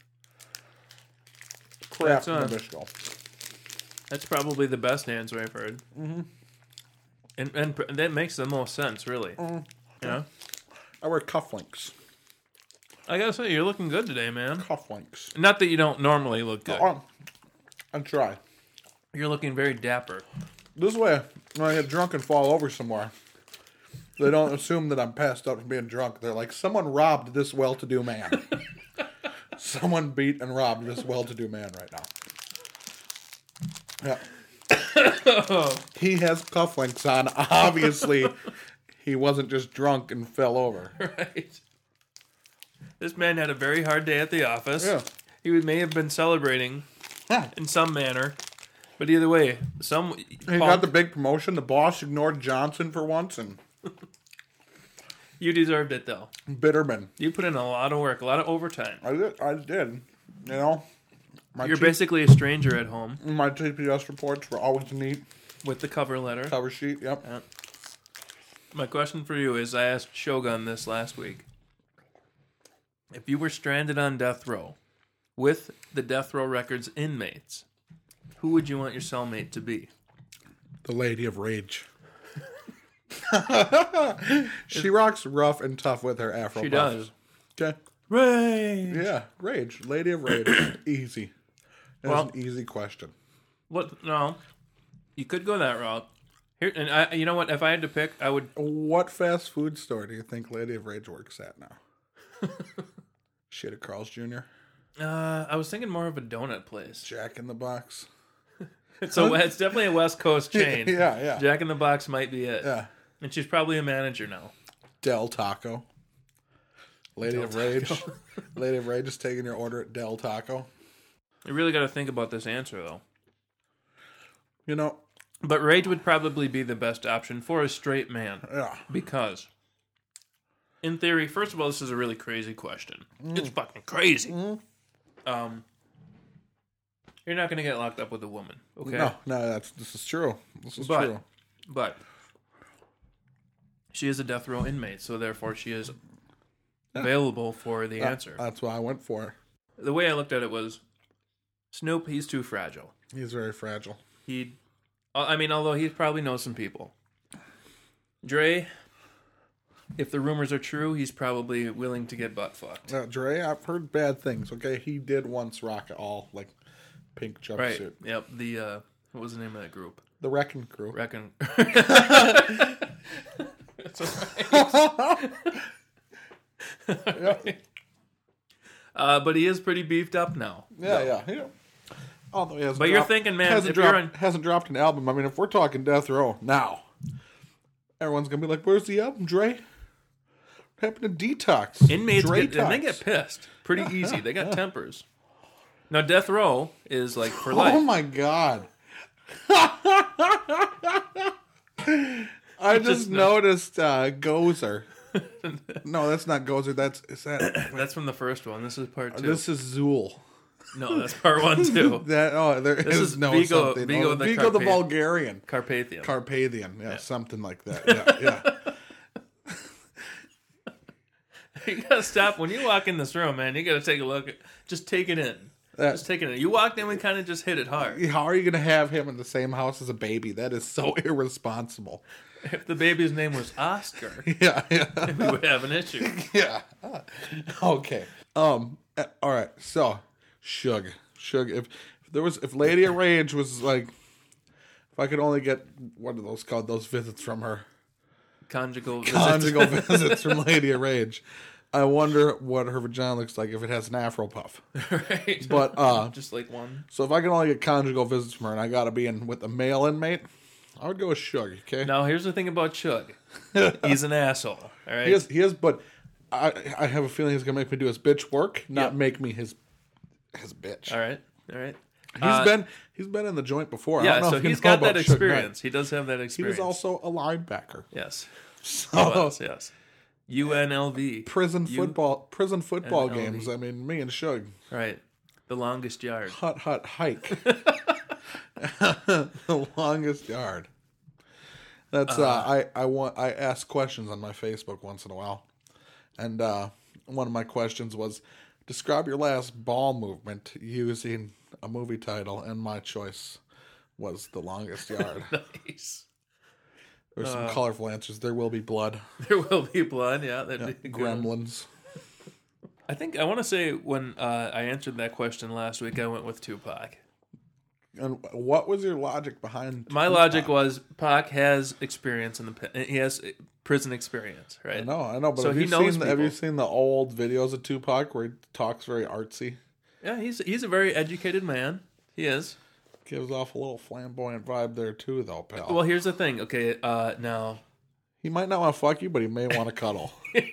Nabisco. That's probably the best answer I've heard. Mm-hmm. And that makes the most sense, really. Yeah. I wear cufflinks. I gotta say, you're looking good today, man. Cufflinks. Not that you don't normally look good. I try. You're looking very dapper. This way, when I get drunk and fall over somewhere, they don't assume that I'm passed out from being drunk. They're like, someone robbed this well-to-do man. Someone beat and robbed this well-to-do man right now. Yeah. He has cufflinks on. Obviously, he wasn't just drunk and fell over. Right. This man had a very hard day at the office. Yeah. He may have been celebrating in some manner, but either way, He got the big promotion. The boss ignored Johnson for once, and you deserved it though. Bitterman. You put in a lot of work, a lot of overtime. I did. You know, You're basically a stranger at home my TPS reports were always neat. with the cover letter. Cover sheet. Yep. Yeah. My question for you is, I asked Shogun this last week. If you were stranded on death row with the Death Row Records inmates, who would you want your cellmate to be? The Lady of Rage. She rocks rough and tough with her afro. She puff. does. Okay. Rage. Yeah, Rage. Lady of Rage. Easy. That's an easy question. What? No, you could go that route. Here, and you know what? If I had to pick, I would. What fast food store do you think Lady of Rage works at now? Shit at Carl's Jr. I was thinking more of a donut place. Jack in the Box. So it's definitely a West Coast chain. Yeah. Jack in the Box might be it. Yeah. And she's probably a manager now. Del Taco. Lady of Rage. Lady of Rage is taking your order at Del Taco. You really got to think about this answer, though. You know. But Rage would probably be the best option for a straight man. Yeah. Because, in theory, first of all, this is a really crazy question. It's fucking crazy. You're not going to get locked up with a woman, okay? No, this is true. This is But- true. But she is a death row inmate, so therefore she is available for the answer. That's why I went for. The way I looked at it was, Snoop, he's too fragile. He's very fragile. Although he probably knows some people. Dre, if the rumors are true, he's probably willing to get butt fucked. Dre, I've heard bad things. Okay, he did once rock all like pink jumpsuit. Right. Yep. The what was the name of that group? The Wrecking Crew. Reckon. That's right. But he is pretty beefed up now. Yeah. Although he hasn't But you're thinking, man, hasn't dropped an album. I mean, if we're talking Death Row now, everyone's gonna be like, "Where's the album, Dre? What happened to Detox?" Inmates Dre and they get pissed pretty easy. They got tempers. Now, Death Row is like for life. Oh my god! I just noticed Gozer. No, that's not Gozer. That's from the first one. This is part 2. This is Zool. No, that's part 1 too. There is no Vigo, something. Vigo, Vigo the Bulgarian. Carpathian. Carpathian. Something like that. Yeah. You gotta stop when you walk in this room, man. You gotta take a look. Just take it in. Just take it in. You walked in, we kind of just hit it hard. How are you going to have him in the same house as a baby? That is so irresponsible. If the baby's name was Oscar, Yeah. we would have an issue. Yeah. Okay. All right. So, Suge. If Lady of Rage was like, if I could only get, what are those called? Those visits from her. Conjugal Visits from Lady of Rage. I wonder what her vagina looks like if it has an afro puff. Right. But just like one. So if I can only get conjugal visits from her and I gotta be in with a male inmate, I would go with Suge, okay? Now here's the thing about Suge. He's an asshole. All right. He is, but I have a feeling he's gonna make me do his bitch work, not make me his bitch. All right. He's been in the joint before. I Yeah, don't know so if you he's know got about that Suge Knight. experience. He does have that He experience. was also a linebacker. Yes. So Yes. UNLV. prison football NLV. games. I mean, me and Suge. Right. The longest yard. Hut hike. The longest yard. That's I ask questions on my Facebook once in a while, and one of my questions was, describe your last ball movement using a movie title, and my choice was The Longest Yard. Nice. There's some colorful answers. There will be blood. There will be blood. Yeah. That'd be good. Gremlins. I want to say when I answered that question last week, I went with Tupac. And what was your logic behind My Tupac? logic was Pac has experience he has prison experience, right? I know, but So have he you knows seen have people. you seen the old videos of Tupac where he talks very artsy? Yeah, he's a very educated man. He is. Gives off a little flamboyant vibe there too, though, pal. Well, here's the thing. Okay, now He might not want to fuck you, but he may want to cuddle.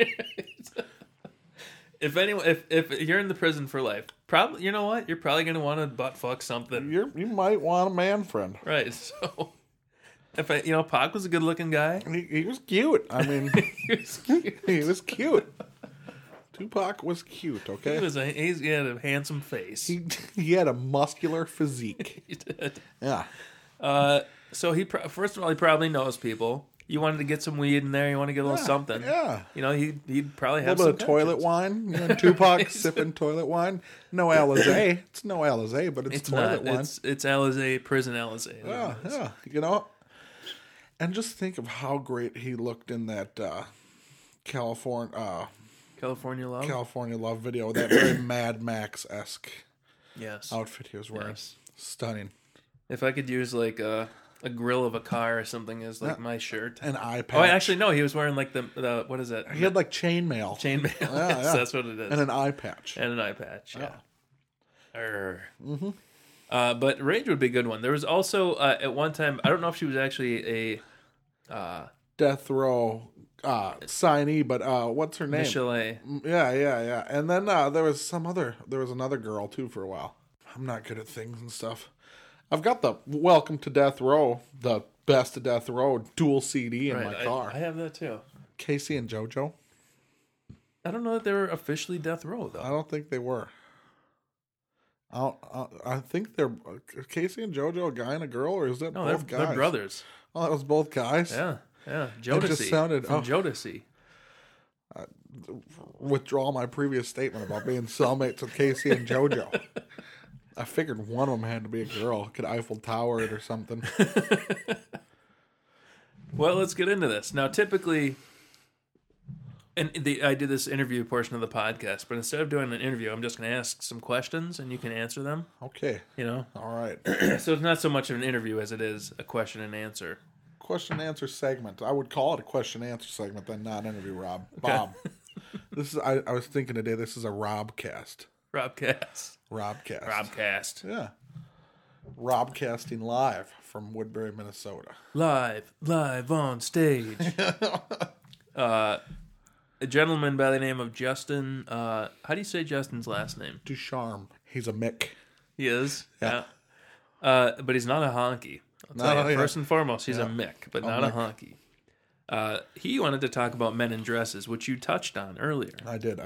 if anyone, if you're in the prison for life, probably you know what, you're probably gonna want to butt fuck something, You might want a man friend. right? So, if Pac was a good looking guy, He was cute. I mean, he was cute. he was cute. Tupac was cute, okay? He had a handsome face. He had a muscular physique. He did. Yeah. So first of all, he probably knows people. You wanted to get some weed in there. You want to get a little something. Yeah. He'd probably A have little bit some of toilet connections. wine. Tupac sipping toilet wine. No Alizé. It's no Alizé, but it's toilet not. wine. It's Alizé, prison Alizé. Yeah. And just think of how great he looked in that California Love video. That very Mad Max-esque Yes. outfit he was wearing. Yes. Stunning. If I could use like a grill of a car or something as like my shirt. An eye patch. Oh, actually, no. He was wearing like the what is that? He had like chainmail. Chainmail. Yeah, Yes, yeah. that's what it is. And an eye patch. And an eye patch. Yeah. But Rage would be a good one. There was also at one time, I don't know if she was actually a Death Row signee, but what's her name? Michelet. Yeah. And then there was another girl too for a while. I'm not good at things and stuff. I've got the Welcome to Death Row, the Best of Death Row dual CD in my car. I have that too. Casey and JoJo? I don't know that they were officially Death Row though. I don't think they were. I think they're Casey and JoJo, a guy and a girl, or is that No, both guys? they're brothers. Oh, that was both guys? Yeah. Jodeci. just sounded- from Jodeci. Withdraw my previous statement about being cellmates with Casey and JoJo. I figured one of them had to be a girl. Could Eiffel Tower it or something. Well, let's get into this. Now, typically, I did this interview portion of the podcast, but instead of doing an interview, I'm just going to ask some questions and you can answer them. Okay. All right. So it's not so much of an interview as it is a question and answer. Question and answer segment. I would call it a question and answer segment, then not interview Rob. Bob. This is I was thinking today, this is a Robcast. Robcast. Yeah. Robcasting live from Woodbury, Minnesota. Live on stage. A gentleman by the name of Justin. How do you say Justin's last name? Ducharme. He's a Mick. He is. Yeah. But he's not a honky. I'll tell you, first and foremost, he's a Mick, but not a honky. He wanted to talk about men in dresses, which you touched on earlier. I did.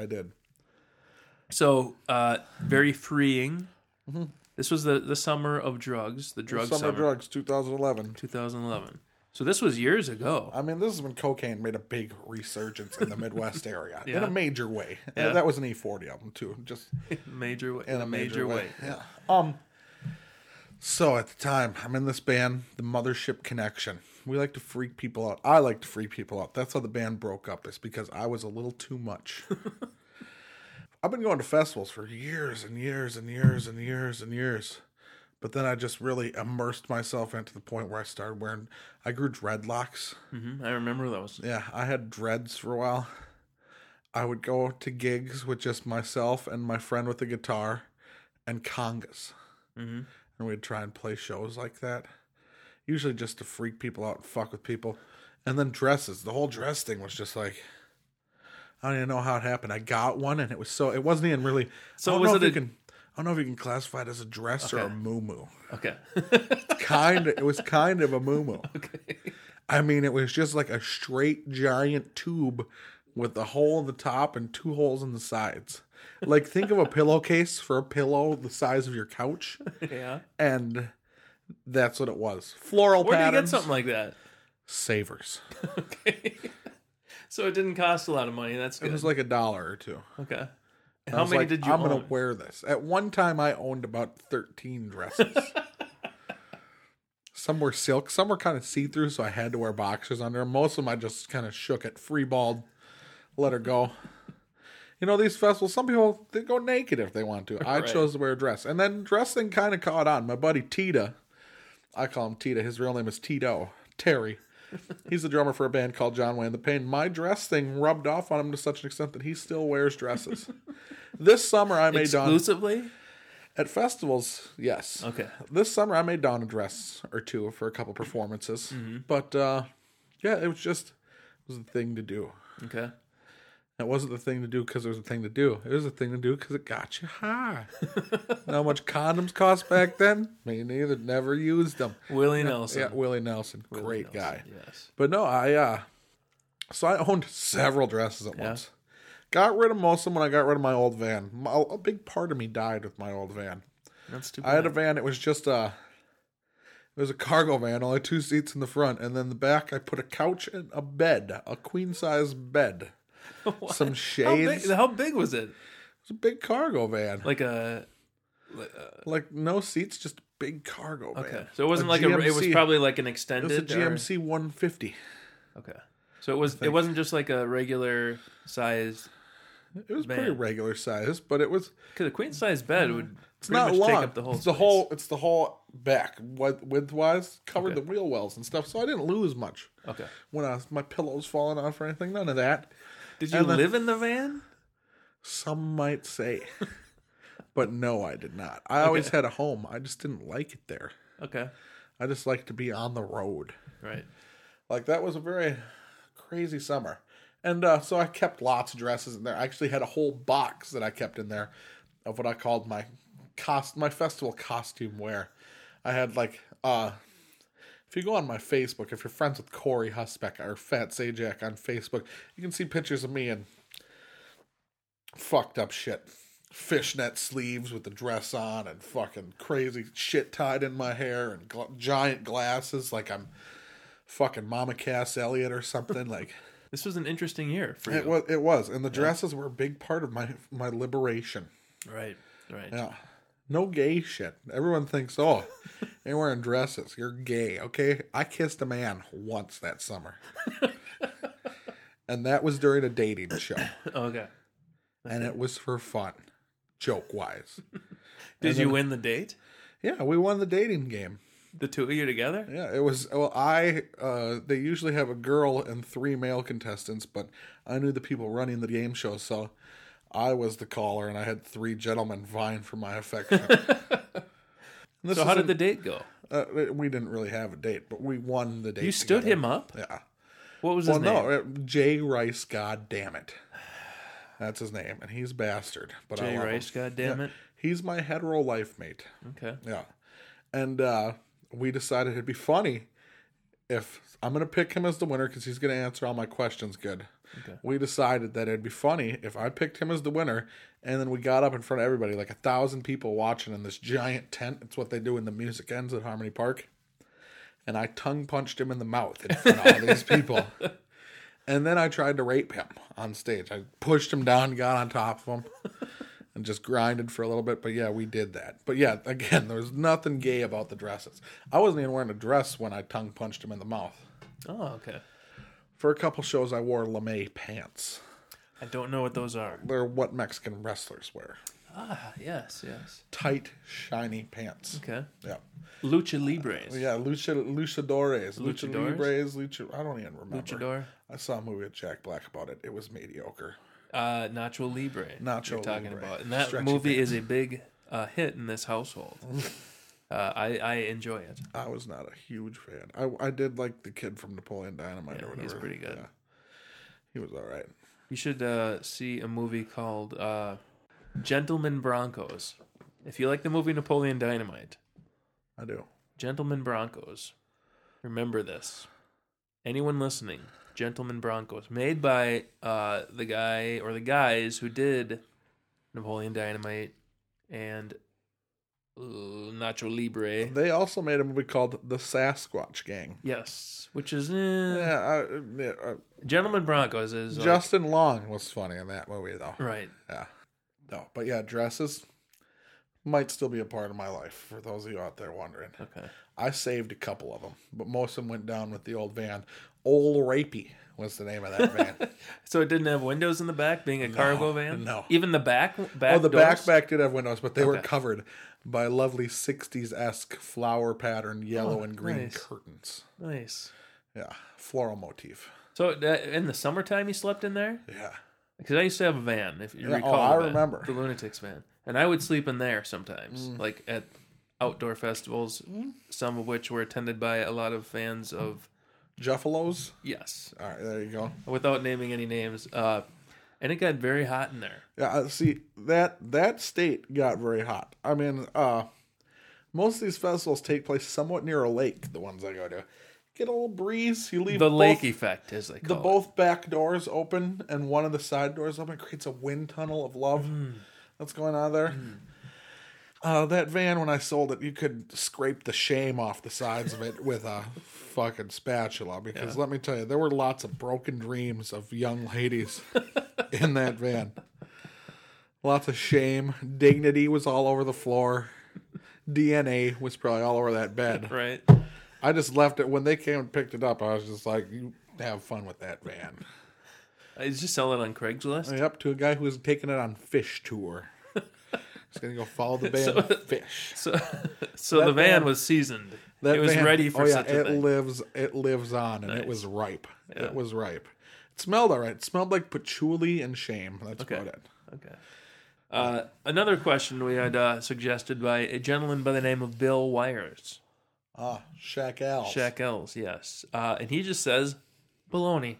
So, very freeing. Mm-hmm. This was the summer of drugs, the drug summer. Summer of Drugs, 2011. 2011. So this was years ago. I mean, this is when cocaine made a big resurgence in the Midwest area. Yeah. In a major way. Yeah. That was an E40 album, too. Just Major way. in a major way. Yeah. So at the time, I'm in this band, the Mothership Connection. We like to freak people out. I like to freak people out. That's how the band broke up. It's because I was a little too much. I've been going to festivals for years and years and years and years and years. But then I just really immersed myself into the point where I grew dreadlocks. Mm-hmm. I remember those. Yeah, I had dreads for a while. I would go to gigs with just myself and my friend with the guitar and congas. Mm-hmm. And we'd try and play shows like that. Usually just to freak people out and fuck with people. And then dresses. The whole dress thing was just like, I don't even know how it happened. I got one and it wasn't even really. So I don't know if you can classify it as a dress or a muumuu. Okay. It was kind of a muumuu. Okay. I mean, it was just like a straight giant tube with a hole in the top and 2 holes in the sides. Like, think of a pillowcase for a pillow the size of your couch. Yeah. And that's what it was. Floral Where patterns. did you get something like that? Savers. Okay. So it didn't cost a lot of money. That's good. It was like $1 or $2. Okay. And How I was many like, did you I'm own? going to wear this. At one time, I owned about 13 dresses. Some were silk. Some were kind of see-through, so I had to wear boxers under them. Most of them I just kind of shook it, free-balled, let her go. You know, these festivals, some people, they go naked if they want to. I chose to wear a dress. And then dressing kind of caught on. My buddy Tita, I call him Tita. His real name is Tito. Terry. He's the drummer for a band called John Wayne and the Pain. My dress thing rubbed off on him to such an extent that he still wears dresses. This summer I made Exclusively? At festivals, yes. Okay. This summer, I made Dawn a dress or two for a couple performances. But, yeah, it was a thing to do. Okay. It wasn't the thing to do because it was a thing to do. It was a thing to do because it got you high. Know how much condoms cost back then? Me neither. Never used them. Willie Nelson. Yeah, Willie Nelson. Willie Great Nelson, guy. Yes. But no, so I owned several dresses at once. Got rid of most of them when I got rid of my old van. A big part of me died with my old van. That's too I had bad. a van. It was just it was a cargo van, only 2 seats in the front, and then the back I put a couch and a bed, a queen size bed, some shades. How big was it? It was a big cargo van, Like a. like no seats, just a big cargo van. Okay. So it wasn't A like it was GMC. probably like an It was extended. a GMC 150. Okay. So it wasn't just like a regular size. It was Van. pretty regular size, but it was. Because a queen size bed would It's pretty not much long. take up the whole. It's the space. whole. It's the whole back width-wise covered Okay. the wheel wells and stuff, so I didn't lose much Okay. when my pillows falling off or anything. None of that. Did you And then- live in the van? Some might say, but no, I did not. I always had a home. I just didn't like it there. Okay. I just like to be on the road. Right. Like that was a very crazy summer, and so I kept lots of dresses in there. I actually had a whole box that I kept in there of what I called my festival costume wear. I had like if you go on my Facebook, if you're friends with Corey Husbeck or Fat Sajak on Facebook, you can see pictures of me in fucked up shit. Fishnet sleeves with the dress on and fucking crazy shit tied in my hair and giant glasses like I'm fucking Mama Cass Elliot or something. Like This was an interesting year for you. it was, and the dresses were a big part of my liberation. Right. Right. Yeah. No gay shit. Everyone thinks, oh, you're wearing dresses. You're gay, okay? I kissed a man once that summer. And that was during a dating show. Okay. And it was for fun, joke-wise. Did you win the date? Yeah, we won the dating game. The two of you together? Yeah, it was, well, they usually have a girl and 3 male contestants, but I knew the people running the game show, so I was the caller, and I had 3 gentlemen vying for my affection. So how did the date go? We didn't really have a date, but we won the date. You stood together. him up? Yeah. What was his name? No, Jay Rice, God damn it. That's his name, and he's a bastard. But I Jay love Rice, him. goddammit. He's my hetero life mate. Okay. Yeah. And we decided it'd be funny if I'm going to pick him as the winner because he's going to answer all my questions good. Okay. We decided that it'd be funny if I picked him as the winner, and then we got up in front of everybody, like 1,000 people watching in this giant tent. It's what they do when the music ends at Harmony Park. And I tongue punched him in the mouth in front of all these people. And then I tried to rape him on stage. I pushed him down, got on top of him, and just grinded for a little bit. But yeah, we did that. But yeah, again, there was nothing gay about the dresses. I wasn't even wearing a dress when I tongue punched him in the mouth. Oh, okay. For a couple shows, I wore lame pants. I don't know what those are. They're what Mexican wrestlers wear. Ah, yes, yes. Tight, shiny pants. Okay. Yeah. Lucha Libres. Yeah, luchadores. Luchadores? I don't even remember. Luchador. I saw a movie with Jack Black about it. It was mediocre. Nacho Libre. Nacho you're talking Libre. about. And that Stretchy movie pants. is a big hit in this household. I enjoy it. I was not a huge fan. I did like the kid from Napoleon Dynamite or whatever. he's pretty good. Yeah. He was all right. You should see a movie called Gentlemen Broncos. If you like the movie Napoleon Dynamite, I do. Gentlemen Broncos. Remember this. Anyone listening, Gentlemen Broncos, made by the guy or the guys who did Napoleon Dynamite and Nacho Libre. They also made a movie called The Sasquatch Gang. Yes, which is Yeah, Gentlemen Broncos is like- Justin Long was funny in that movie, though. right. Yeah. No, but yeah, dresses might still be a part of my life for those of you out there wondering. Okay. I saved a couple of them, but most of them went down with the old van. Old Rapey was the name of that van. So it didn't have windows in the back, being a cargo van. no. Even the back. Oh, the doors? back did have windows, but they were Okay. covered by lovely 60s-esque flower pattern yellow and green nice. curtains. Nice. Yeah, floral motif. So in the summertime, you slept in there. Yeah. Because I used to have a van, if you Yeah, recall. I the van, remember. the Lunatics van, and I would sleep in there sometimes, like at outdoor festivals, some of which were attended by a lot of fans of. Juffalos. Yes, All right, there you go. without naming any names, and it got very hot in there. Yeah, see that state got very hot. I mean, most of these festivals take place somewhat near a lake. The ones I go to get a little breeze. You leave The both, lake effect, as they the call it. both back doors open and one of the side doors open. It creates a wind tunnel of love. That's going on there. That van, when I sold it, you could scrape the shame off the sides of it with a fucking spatula. Because let me tell you, there were lots of broken dreams of young ladies in that van. Lots of shame. Dignity was all over the floor. DNA was probably all over that bed. Right. I just left it. When they came and picked it up, I was just like, you have fun with that van. I just sell it on Craigslist. Yep, to a guy who was taking it on fish tour. He's going to go follow the band fish. So That the van van- was seasoned. That It was van- ready for such a thing. It lives on, and it Nice. was ripe. Yeah. It was ripe. It smelled all right. It smelled like patchouli and shame. That's Okay. about it. Okay. Another question we had suggested by a gentleman by the name of Bill Wires. Ah, Shaq Al. Shaq Ells, yes. And he just says baloney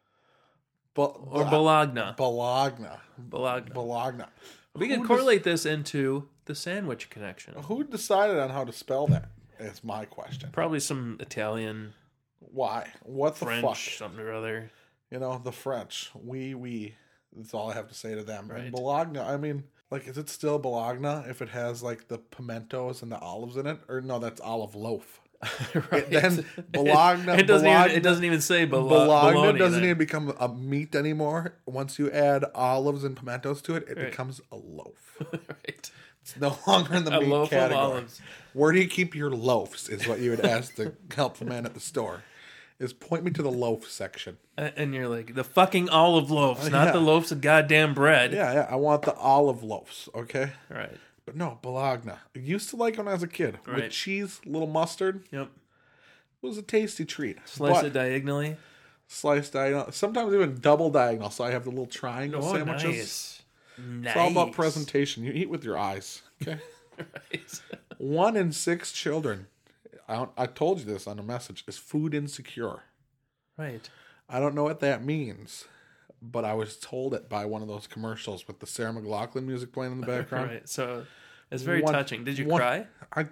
or Bologna. Bologna. Bologna. Bologna. Bologna. We can Who correlate this into the sandwich connection. Who decided on how to spell that? Is my question. Probably some Italian, Why? What the French, fuck? something or other. You know, the French. Oui. That's all I have to say to them. Right. And Bologna, I mean, like, is it still Bologna if it has, like, the pimentos and the olives in it? Or no, that's olive loaf. Right. Then Bologna. It doesn't Bologna, even. It doesn't even say Bologna bologna. doesn't then. even become a meat anymore. Once you add olives and pimentos to it, it Right. becomes a loaf. Right. It's no longer in the A meat loaf category. of olives. Where do you keep your loaves? Is what you would ask the helpful man at the store. Is point me to the loaf section. And you're like, the fucking olive loaves, not Yeah. the loaves of goddamn bread. Yeah, I want the olive loaves, okay? Right. But no, Bologna. I used to like when I was a kid. Right. With cheese, little mustard. Yep. It was a tasty treat. Slice But it diagonally. sliced diagonal. Sometimes even double diagonal, so I have the little triangle Oh, sandwiches. nice. It's all about presentation. You eat with your eyes, okay? Right. 1 in 6 children, I told you this on a message, is food insecure. Right. I don't know what that means, but I was told it by one of those commercials with the Sarah McLachlan music playing in the background. Right. So it's very One- touching. Did you one- cry?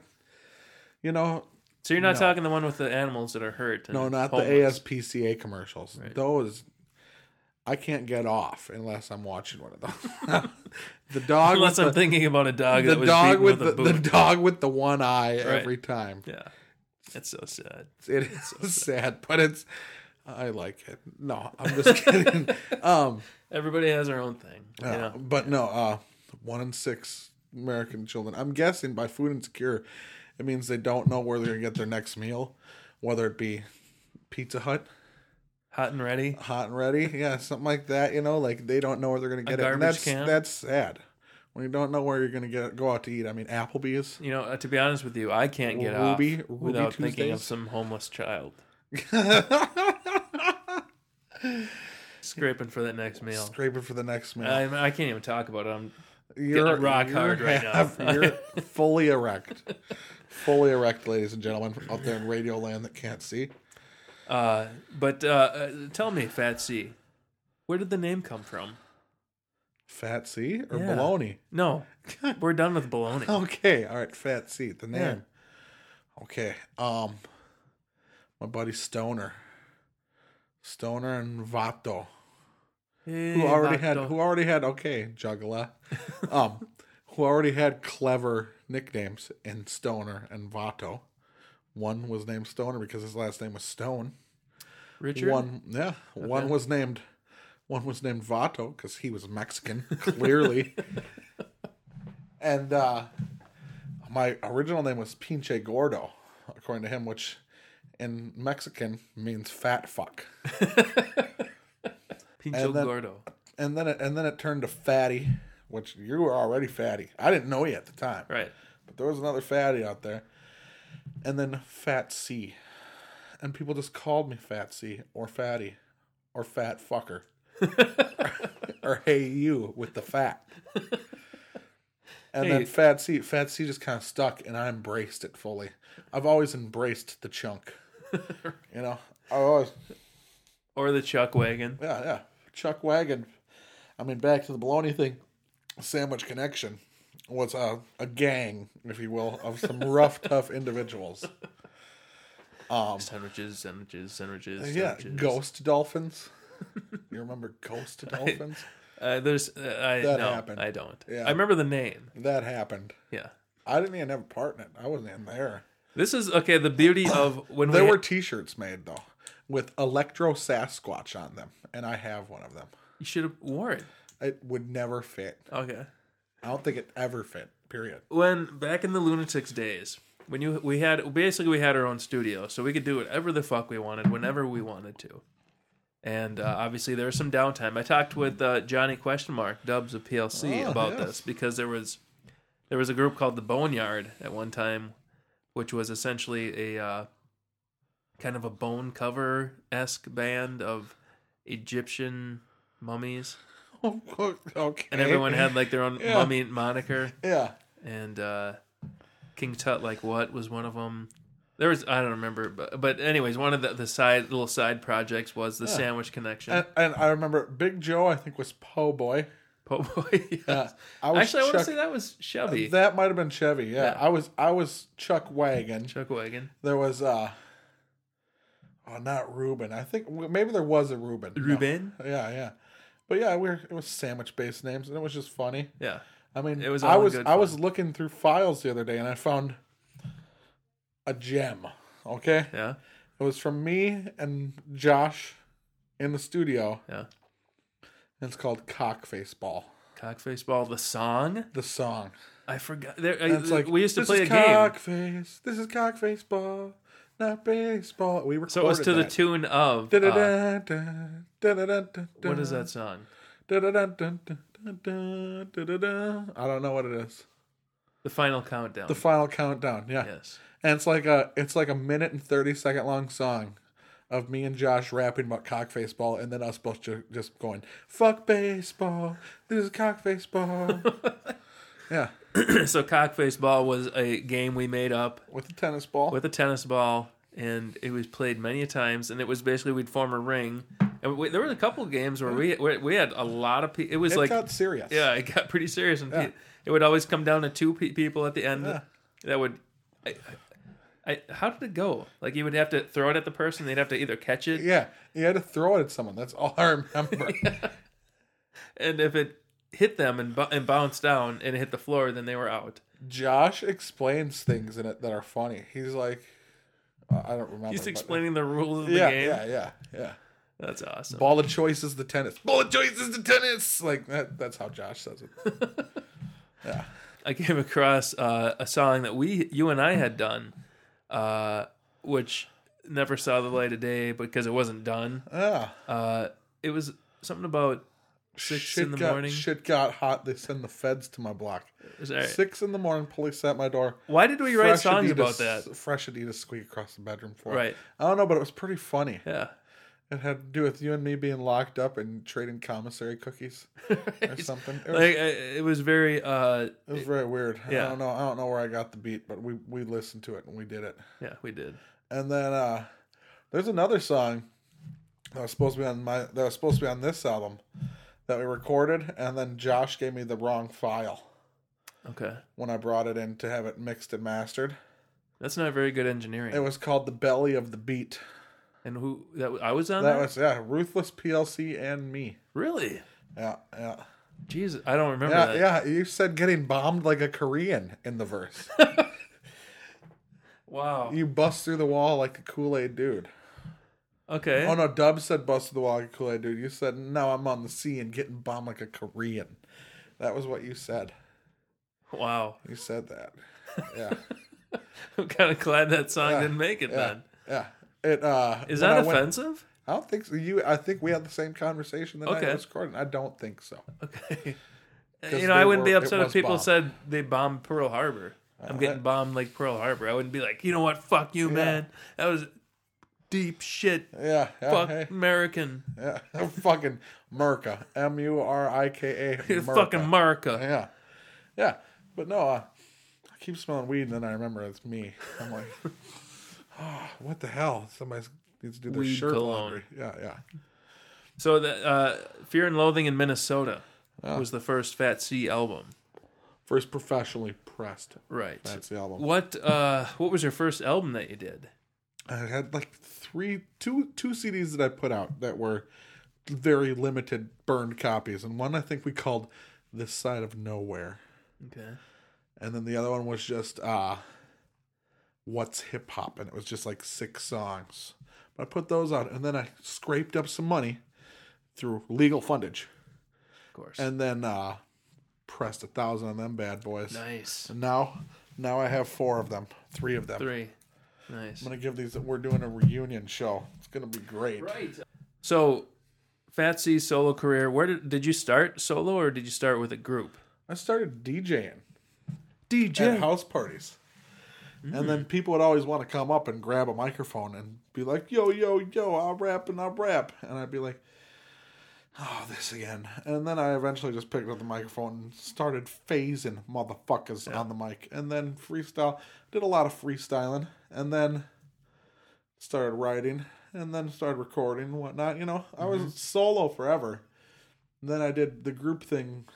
You know, So you're not No. talking the one with the animals that are hurt? And no, not the homeless. ASPCA commercials. Right. Those, I can't get off unless I'm watching one of those. The dog Unless with I'm thinking about a dog the that was dog beaten with with a the boot. dog with the one eye every time. Yeah. It's so sad. It is sad, but I like it. No, I'm just kidding. Everybody has their own thing. You know? But no, 1 in 6 American children. I'm guessing by food insecure, it means they don't know where they're gonna get their next meal, whether it be Pizza Hut, Hot and ready. hot and ready, yeah, something like that. You know, like they don't know where they're gonna get it. And garbage can? That's sad. When you don't know where you're gonna go out to eat. I mean, Applebee's. You know, to be honest with you, I can't get Ruby off without thinking of Tuesdays? some homeless child scraping for that next meal. Scraping for the next meal. I can't even talk about it. I'm You're rock hard right now. You're fully erect. Fully erect, ladies and gentlemen, out there in radio land that can't see. But tell me, Fat C, where did the name come from? Fat C or Yeah. baloney? No, we're done with baloney. Okay, all right, Fat C, the name. Okay, my buddy Stoner and Vato, Hey, who already Vato. had okay, Juggala, who already had clever nicknames in Stoner and Vato. One was named Stoner because his last name was Stone. Richard. One was named Vato because he was Mexican, clearly. And my original name was Pinche Gordo, according to him, which in Mexican means fat fuck. Pincho and then- Gordo. And then it turned to Fatty, which you were already Fatty. I didn't know you at the time. Right. But there was another Fatty out there. And then Fat C. And people just called me Fat C or Fatty or Fat Fucker. or hey you with the fat. And Hey. then Fat C just kind of stuck, and I embraced it fully. I've always embraced the chunk. You know, I always, Or the Chuck Wagon. yeah. Chuck Wagon. I mean, back to the bologna thing. Sandwich Connection was a gang, if you will, of some rough, tough individuals. Sandwiches. Yeah, Ghost Dolphins. You remember Ghost Dolphins? That happened. I don't. Yeah. I remember the name. That happened. Yeah. I didn't even have a part in it. I wasn't even there. This is okay. The beauty of when There we were T-shirts made though with Electro Sasquatch on them, and I have one of them. you should have wore it. It would never fit. Okay. I don't think it ever fit. Period. When back in the Lunatics days, when we had our own studio, so we could do whatever the fuck we wanted whenever we wanted to. And obviously there was some downtime. I talked with Johnny Dubs of PLC about this because there was a group called the Boneyard at one time, which was essentially a kind of a bone cover-esque band of Egyptian mummies, Okay. and everyone had like their own Yeah. mummy moniker. Yeah. And King Tut was one of them. There was I don't remember, but anyways, one of the little side projects was the Sandwich Connection. And I remember Big Joe, I think, was Po' Boy. Po' Boy. Yes. Yeah. I Actually, I want to Chuck- say that was Chevy. That might have been Chevy. Yeah. Yeah. I was Chuck Wagon. Chuck Wagon. There was not Reuben. I think maybe there was a Reuben. No. Reuben? Yeah. But yeah, it was sandwich based names, and it was just funny. Yeah. I mean, It was I all was good I was fun. looking through files the other day, and I found a gem. Okay, Yeah. it was from me and Josh in the studio, Yeah. and it's called Cockface Ball. Cockface Ball, the song. The song. I forgot. And it's like we used to "This play a is game. Cockface. This is Cockface Ball, not baseball. We recorded So it was to the that. tune of. Da-da-da-da, da-da-da-da-da. What is that song? Da-da-da-da-da-da-da-da. I don't know what it is. The Final Countdown. The final countdown. Yeah. Yes. And it's like a 1:30 long song of me and Josh rapping about cockface ball, and then us both just going, "Fuck baseball. This is cockface ball." Yeah, So Cockface Ball was a game we made up with the tennis ball. with a tennis ball, and it was played many a times. And it was basically we'd form a ring, and there were a couple of games where we had a lot of people. It was it like got serious. yeah, it got pretty serious, and Yeah. it would always come down to two people at the end. Yeah. That would. How did it go? Like you would have to throw it at the person. They'd have to either catch it, Yeah, you had to throw it at someone. That's all I remember. and if it hit them and bounced down and hit the floor, then they were out. Josh explains things in it that are funny. He's like, I don't remember. He's but- explaining the rules of the Yeah, game. yeah. That's awesome. Ball of choice is the tennis. Ball of choice is the tennis. Like that's how Josh says it. Yeah. I came across a song that you and I had done, which never saw the light of day because it wasn't done. Yeah. It was something about 6 in the morning. Shit got hot. They send the feds to my block. Is that right? 6 in the morning, police at my door. Why did we write Fresh songs Adidas- about that? Fresh Adidas squeak across the bedroom floor. Right. I don't know, but it was pretty funny. Yeah. It had to do with you and me being locked up and trading commissary cookies or something. It was, Like it was very. it was very weird. Yeah. I don't know where I got the beat, but we listened to it and we did it. Yeah, we did. And then there's another song that was supposed to be on this album that we recorded, and then Josh gave me the wrong file Okay, when I brought it in to have it mixed and mastered. that's not very good engineering. It was called The Belly of the Beat. And who I was on That that? was Ruthless PLC and me. Really? Yeah. Jesus, I don't remember Yeah, that. yeah. You said getting bombed like a Korean in the verse. Wow. You bust through the wall like a Kool-Aid dude. Okay. Oh no, Dub said bust through the wall like a Kool-Aid dude. You said, no, I'm on the sea and getting bombed like a Korean. That was what you said. Wow. You said that. Yeah. I'm kind of glad that song Yeah. didn't make it then. Yeah. It Is when that I went- offensive? I don't think so. I think we had the same conversation the night Okay. I was recording. I don't think so. Okay. 'Cause You know, I wouldn't be it upset if was people bombed. said they bombed Pearl Harbor. I'm getting bombed like Pearl Harbor. I wouldn't be like, you know what? Fuck you, man. That was deep shit. Yeah. Fuck Hey. American. Yeah. Fucking Murka. Murika. Fucking America. Yeah. Yeah. But no, I keep smelling weed and then I remember it's me. I'm like, oh, what the hell? Somebody needs to do their Weed shirt cologne. laundry. Yeah. So the Fear and Loathing in Minnesota was the first Fat C album. First professionally pressed. Right. That's the album. What was your first album that you did? I had like two CDs that I put out that were very limited burned copies, and one I think we called This Side of Nowhere, Okay. and then the other one was just What's Hip Hop, and it was just like 6 songs. But I put those out, and then I scraped up some money through legal fundage, Of course. and then pressed 1,000 on them bad boys. Nice. And now I have 4 of them, 3 of them. 3. Nice. I'm gonna give these. We're doing a reunion show. It's gonna be great. Right. So, Fat C's solo career. Where did you start solo, or did you start with a group? I started DJing DJ. at house parties, and then people would always want to come up and grab a microphone and be like, "Yo, yo, yo, I'll rap," and I'd be like, "Oh, this again." And then I eventually just picked up the microphone and started phasing motherfuckers on the mic, and then freestyle. Did a lot of freestyling, and then started writing, and then started recording and whatnot. You know, I was solo forever. And then I did the group thing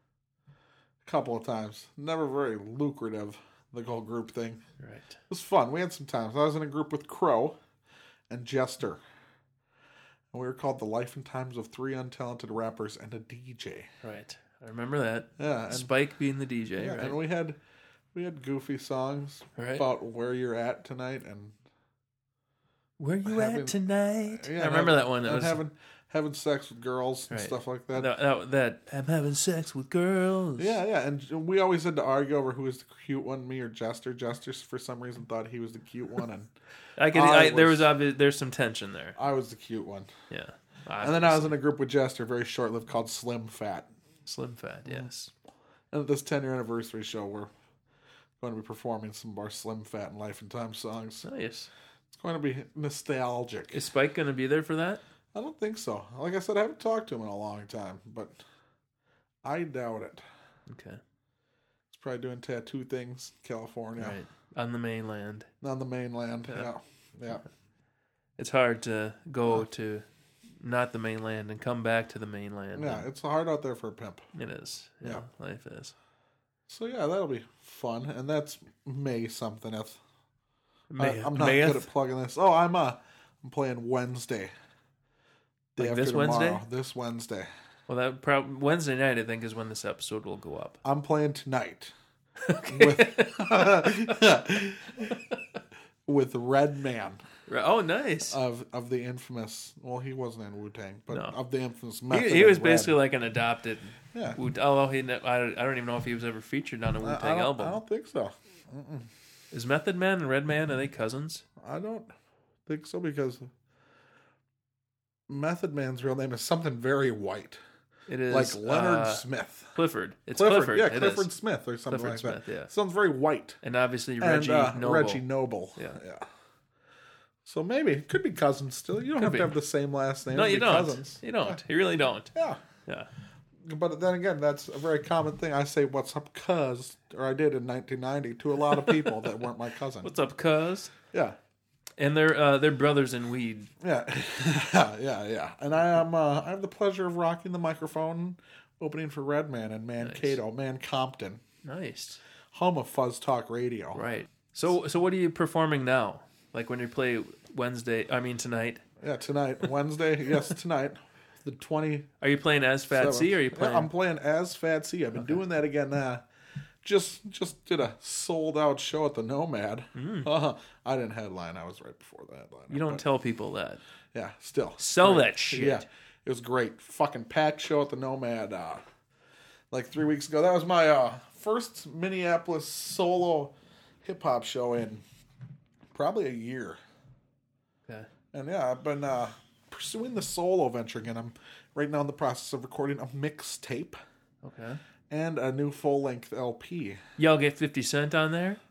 a couple of times. Never very lucrative, the whole group thing. Right. It was fun. We had some times. I was in a group with Crow and Jester. And we were called The Life and Times of 3 Untalented Rappers and a DJ. Right. I remember that. Yeah. And, Spike being the DJ, yeah, right? and we had goofy songs Right. about where you're at tonight and Where you having- at tonight? yeah, I remember that one. That and was having sex with girls and Right. stuff like that. that I'm having sex with girls. Yeah, and we always had to argue over who was the cute one, me or Jester. Jester, for some reason, thought he was the cute one, and There's some tension there. I was the cute one. Yeah. And then I was in a group with Jester, very short-lived, called Slim Fat. Slim Fat, yes. And at this 10-year anniversary show, we're going to be performing some of our Slim Fat and Life and Time songs. Nice. It's going to be nostalgic. Is Spike going to be there for that? I don't think so. Like I said, I haven't talked to him in a long time, but I doubt it. Okay. He's probably doing tattoo things in California. Right. On the mainland. On the mainland. Yeah. It's hard to go to not the mainland and come back to the mainland. Yeah, it's hard out there for a pimp. It is. Yeah. Life is. So yeah, that'll be fun, and that's May something. I'm not Mayeth? good at plugging this. Oh, I'm playing Wednesday. Day Like after this tomorrow. Wednesday? This Wednesday. Well, that probably Wednesday night, I think, is when this episode will go up. I'm playing tonight. With Red Man Oh, nice. of the infamous. Well, he wasn't in Wu-Tang, but No. of the infamous Method. He was and Red. basically like an adopted. Yeah. Although I don't even know if he was ever featured on a Wu Tang album. I don't think so. Is Method Man and Red Man, are they cousins? I don't think so because Method Man's real name is something very white, It is like Leonard Smith. Clifford. It's Clifford. Yeah, It Clifford is. Smith or something Clifford like that. Smith, yeah. Sounds very white. And obviously And Reggie Noble. Reggie Noble. Yeah. So maybe it could be cousins still. You don't have be. to have the same last name. No, to you be don't. Cousins. You don't. You really don't. Yeah. Yeah. But then again, that's a very common thing. I say "What's up, cuz," or I did in 1990 to a lot of people that weren't my cousin. What's up, cuz? Yeah. And they're brothers in weed. Yeah, yeah. And I have the pleasure of rocking the microphone, opening for Redman and Mankato, Compton, Nice. home of Fuzz Talk Radio. Right. So what are you performing now? Like when you play tonight? Yeah, tonight, Wednesday. Yes, tonight, the 20. Are you playing as Fat C or are you playing? Yeah, I'm playing as Fat C. I've been doing that again. Just did a sold out show at the Nomad. I didn't headline. I was right before the headline. You don't tell people that. Yeah, still. Sell Great. that shit. Yeah, it was great. Fucking packed show at the Nomad like 3 weeks ago. That was my first Minneapolis solo hip-hop show in probably a year. Okay. And yeah, I've been pursuing the solo venture again. I'm right now in the process of recording a mixtape Okay. and a new full-length LP. Y'all get 50 Cent on there?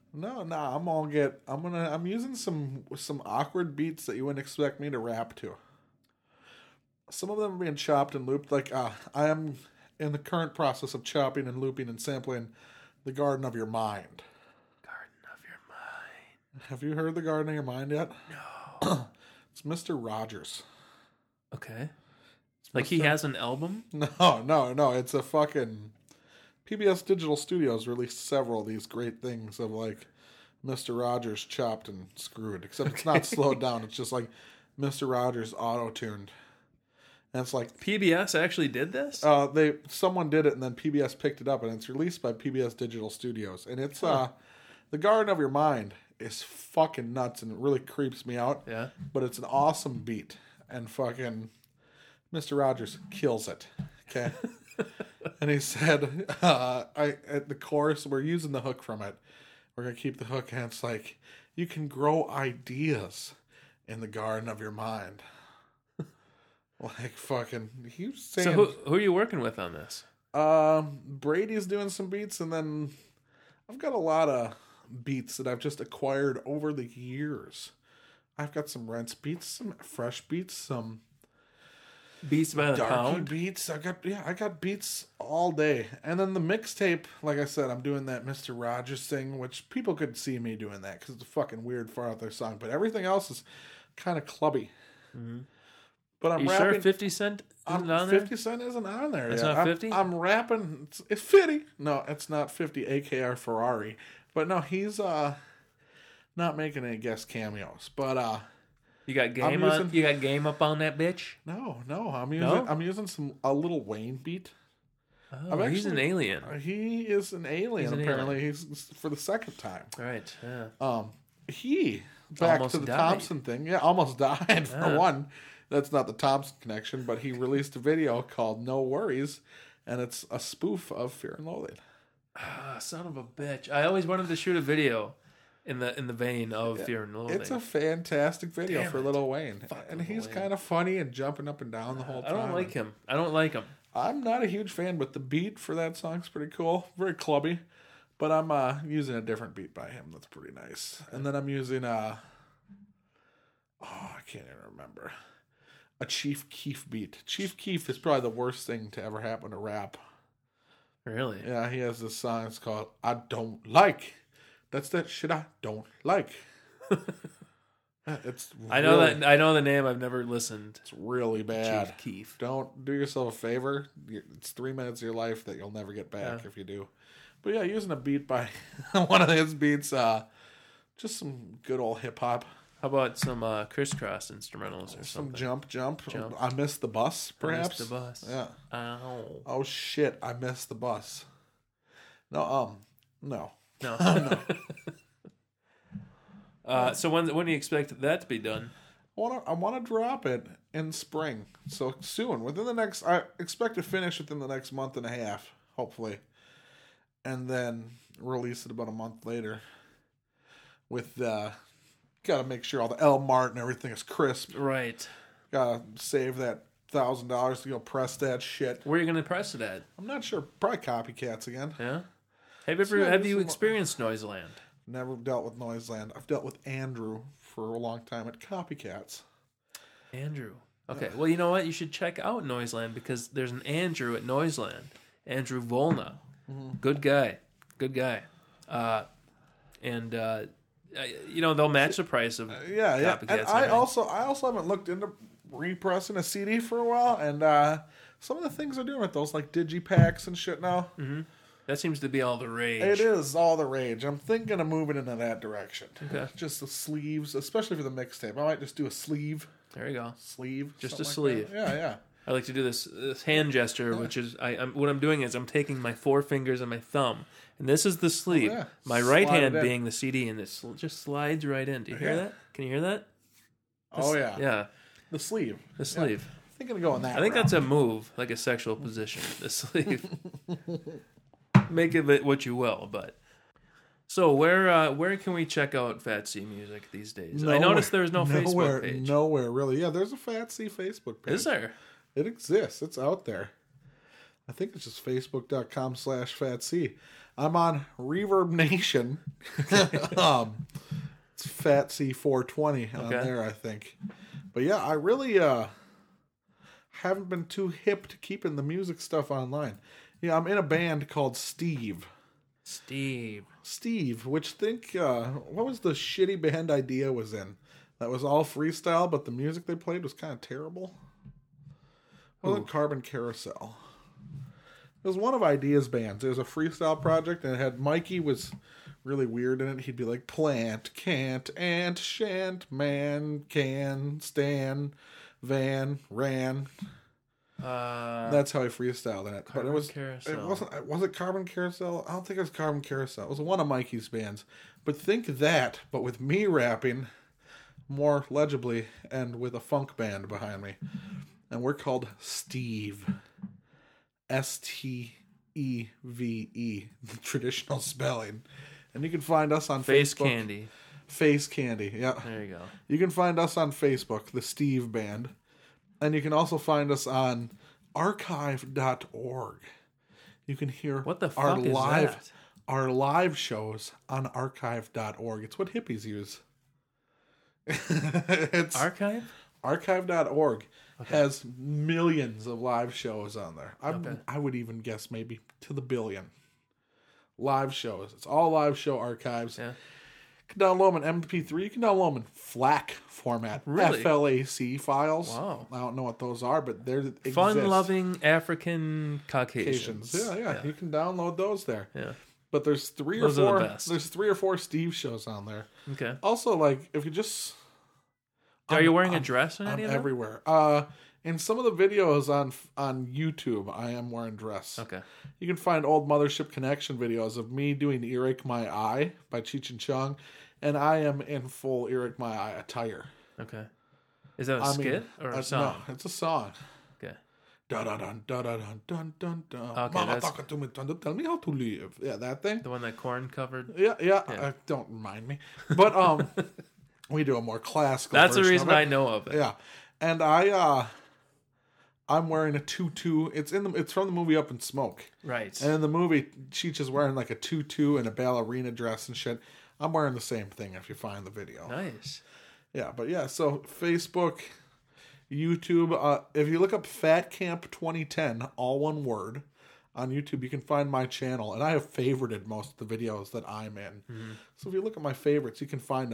I'm using some awkward beats that you wouldn't expect me to rap to. Some of them are being chopped and looped. Like I am in the current process of chopping and looping and sampling "The Garden of Your Mind." Garden of Your Mind. Have you heard "The Garden of Your Mind" yet? No. It's Mr. Rogers. Okay. Like he has an album? No. It's a fucking PBS Digital Studios released several of these great things of like Mr. Rogers chopped and screwed. Except it's not slowed down. It's just like Mr. Rogers auto-tuned. And it's like PBS actually did this? Someone did it and then PBS picked it up and it's released by PBS Digital Studios. And it's The Garden of Your Mind is fucking nuts and it really creeps me out. Yeah. But it's an awesome beat and fucking Mr. Rogers kills it. Okay. And he said, at the chorus, we're using the hook from it. We're going to keep the hook, and it's like, you can grow ideas in the garden of your mind. Like, fucking, he was saying... So who are you working with on this? Brady's doing some beats, and then I've got a lot of beats that I've just acquired over the years. I've got some Rents beats, some Fresh beats, some... Beats by the Darky pound? beats. I got beats all day. And then the mixtape, like I said, I'm doing that Mr. Rogers thing, which people could see me doing that because it's a fucking weird far out there song. But everything else is kind of clubby. Mm-hmm. But I'm you rapping. Sure 50 Cent isn't on there? 50 Cent isn't on there. It's yet. not 50? I'm rapping. It's 50. No, it's not 50 AKR Ferrari. But no, he's not making any guest cameos. But you got game on. You got game up on that bitch. No. I'm using a Lil Wayne beat. Oh, he's an alien. He is an alien. Apparently, alien. He's for the second time. Right. Yeah. He back Almost to the died. Thompson thing. Yeah, almost died for one. That's not the Thompson connection, but he released a video called "No Worries," and it's a spoof of Fear and Loathing. Ah, son of a bitch! I always wanted to shoot a video in the vein of Fear and Loathing. It's a fantastic video for Lil Wayne. Fuck and Lil he's Wayne. kind of funny and jumping up and down the whole time. I don't like him. I don't like him. I'm not a huge fan, but the beat for that song's pretty cool. Very clubby. But I'm using a different beat by him that's pretty nice. And then I'm using I can't even remember. A Chief Keef beat. Chief Keef is probably the worst thing to ever happen to rap. Really? Yeah, he has this song. It's called "I Don't Like." That's that shit I don't like. It's I know that. I know the name. I've never listened. It's really bad. Chief Keef. Don't do yourself a favor. It's 3 minutes of your life that you'll never get back if you do. But yeah, using a beat by one of his beats, just some good old hip hop. How about some crisscross instrumentals or Some something? jump. I missed the bus, perhaps. I missed the bus. Yeah. Ow. Oh shit! I missed the bus. No. No. No. So when do you expect that to be done? I want to drop it in spring. So soon, I expect to finish within the next month and a half, hopefully, and then release it about a month later. With got to make sure all the L Mart and everything is crisp. Right. Got to save that $1,000 to go press that shit. Where are you going to press it at? I'm not sure. Probably Copycats again. Yeah. Have you experienced Noiseland? Never dealt with Noiseland. I've dealt with Andrew for a long time at Copycats. Andrew. Okay. Well, you know what? You should check out Noiseland because there's an Andrew at Noiseland. Andrew Volna. Mm-hmm. Good guy. They'll match the price of yeah. Copycats. And I also haven't looked into repressing a CD for a while, and some of the things they're doing with those, like digipacks and shit now. Mm-hmm. That seems to be all the rage. It is all the rage. I'm thinking of moving into that direction. Okay. Just the sleeves, especially for the mixtape. I might just do a sleeve. There you go. Sleeve. Just a like sleeve. That. Yeah. I like to do this hand gesture, which is what I'm doing is I'm taking my 4 fingers and my thumb, and this is the sleeve. Yeah. My right Slide hand it in. being the CD, and it just slides right in. Do you hear that? Can you hear that? Oh yeah. Yeah. The sleeve. The sleeve. I'm thinking of going that. I think route. that's a move, like a sexual position. The sleeve. Make of it what you will, but. So where can we check out Fat C music these days? I noticed there's no Facebook page. Nowhere really. Yeah, there's a Fat C Facebook page. Is there? It exists. It's out there. I think it's just facebook.com/FatC. I'm on Reverb Nation. It's FatC420 on there, I think. But yeah, I really haven't been too hip to keeping the music stuff online. Yeah, I'm in a band called Steve, which what was the shitty band Idea was in? That was all freestyle, but the music they played was kind of terrible. It wasn't Carbon Carousel. It was one of Idea's bands. It was a freestyle project, and it had Mikey was really weird in it. He'd be like, plant, can't, ant, shan't, man, can, stan, van, ran. That's how he freestyled in it. But it was Carousel. Was it Carbon Carousel? I don't think it was Carbon Carousel. It was one of Mikey's bands. But think that, but with me rapping more legibly and with a funk band behind me. And we're called Steve. Steve, the traditional spelling. And you can find us on Face Facebook. Candy. Face Candy, yeah. There you go. You can find us on Facebook, the Steve Band. And you can also find us on archive.org. You can hear what the fuck is that? Our live shows on archive.org. It's what hippies use. It's Archive? Archive.org has millions of live shows on there. I would even guess maybe to the billion live shows. It's all live show archives. Yeah. You can download them in MP3. You can download them in FLAC format. Really? FLAC files. Wow. I don't know what those are, but they're fun-loving African Caucasians. Yeah. You can download those there. Yeah. But there's three or four Steve shows on there. Okay. Also, like, if you just... Are you wearing a dress in any of them? Everywhere. In some of the videos on YouTube, I am wearing dress. Okay. You can find old Mothership Connection videos of me doing Earache My Eye by Cheech and Chong, and I am in full Earache My Eye attire. Okay. Is that a skit or a song? No, it's a song. Okay. Da da dun da da dun dun dun dun. Okay, Mama talking to me, tell me how to live. Yeah, that thing. The one that Korn covered. Yeah. Don't remind me. But we do a more classical. That's the reason I know of it. Yeah, and I'm wearing a tutu. It's from the movie Up in Smoke. Right. And in the movie, Cheech is wearing like a tutu and a ballerina dress and shit. I'm wearing the same thing if you find the video. Nice. Yeah, but yeah, so Facebook, YouTube. If you look up Fat Camp 2010, all one word, on YouTube, you can find my channel. And I have favorited most of the videos that I'm in. Mm-hmm. So if you look at my favorites, you can find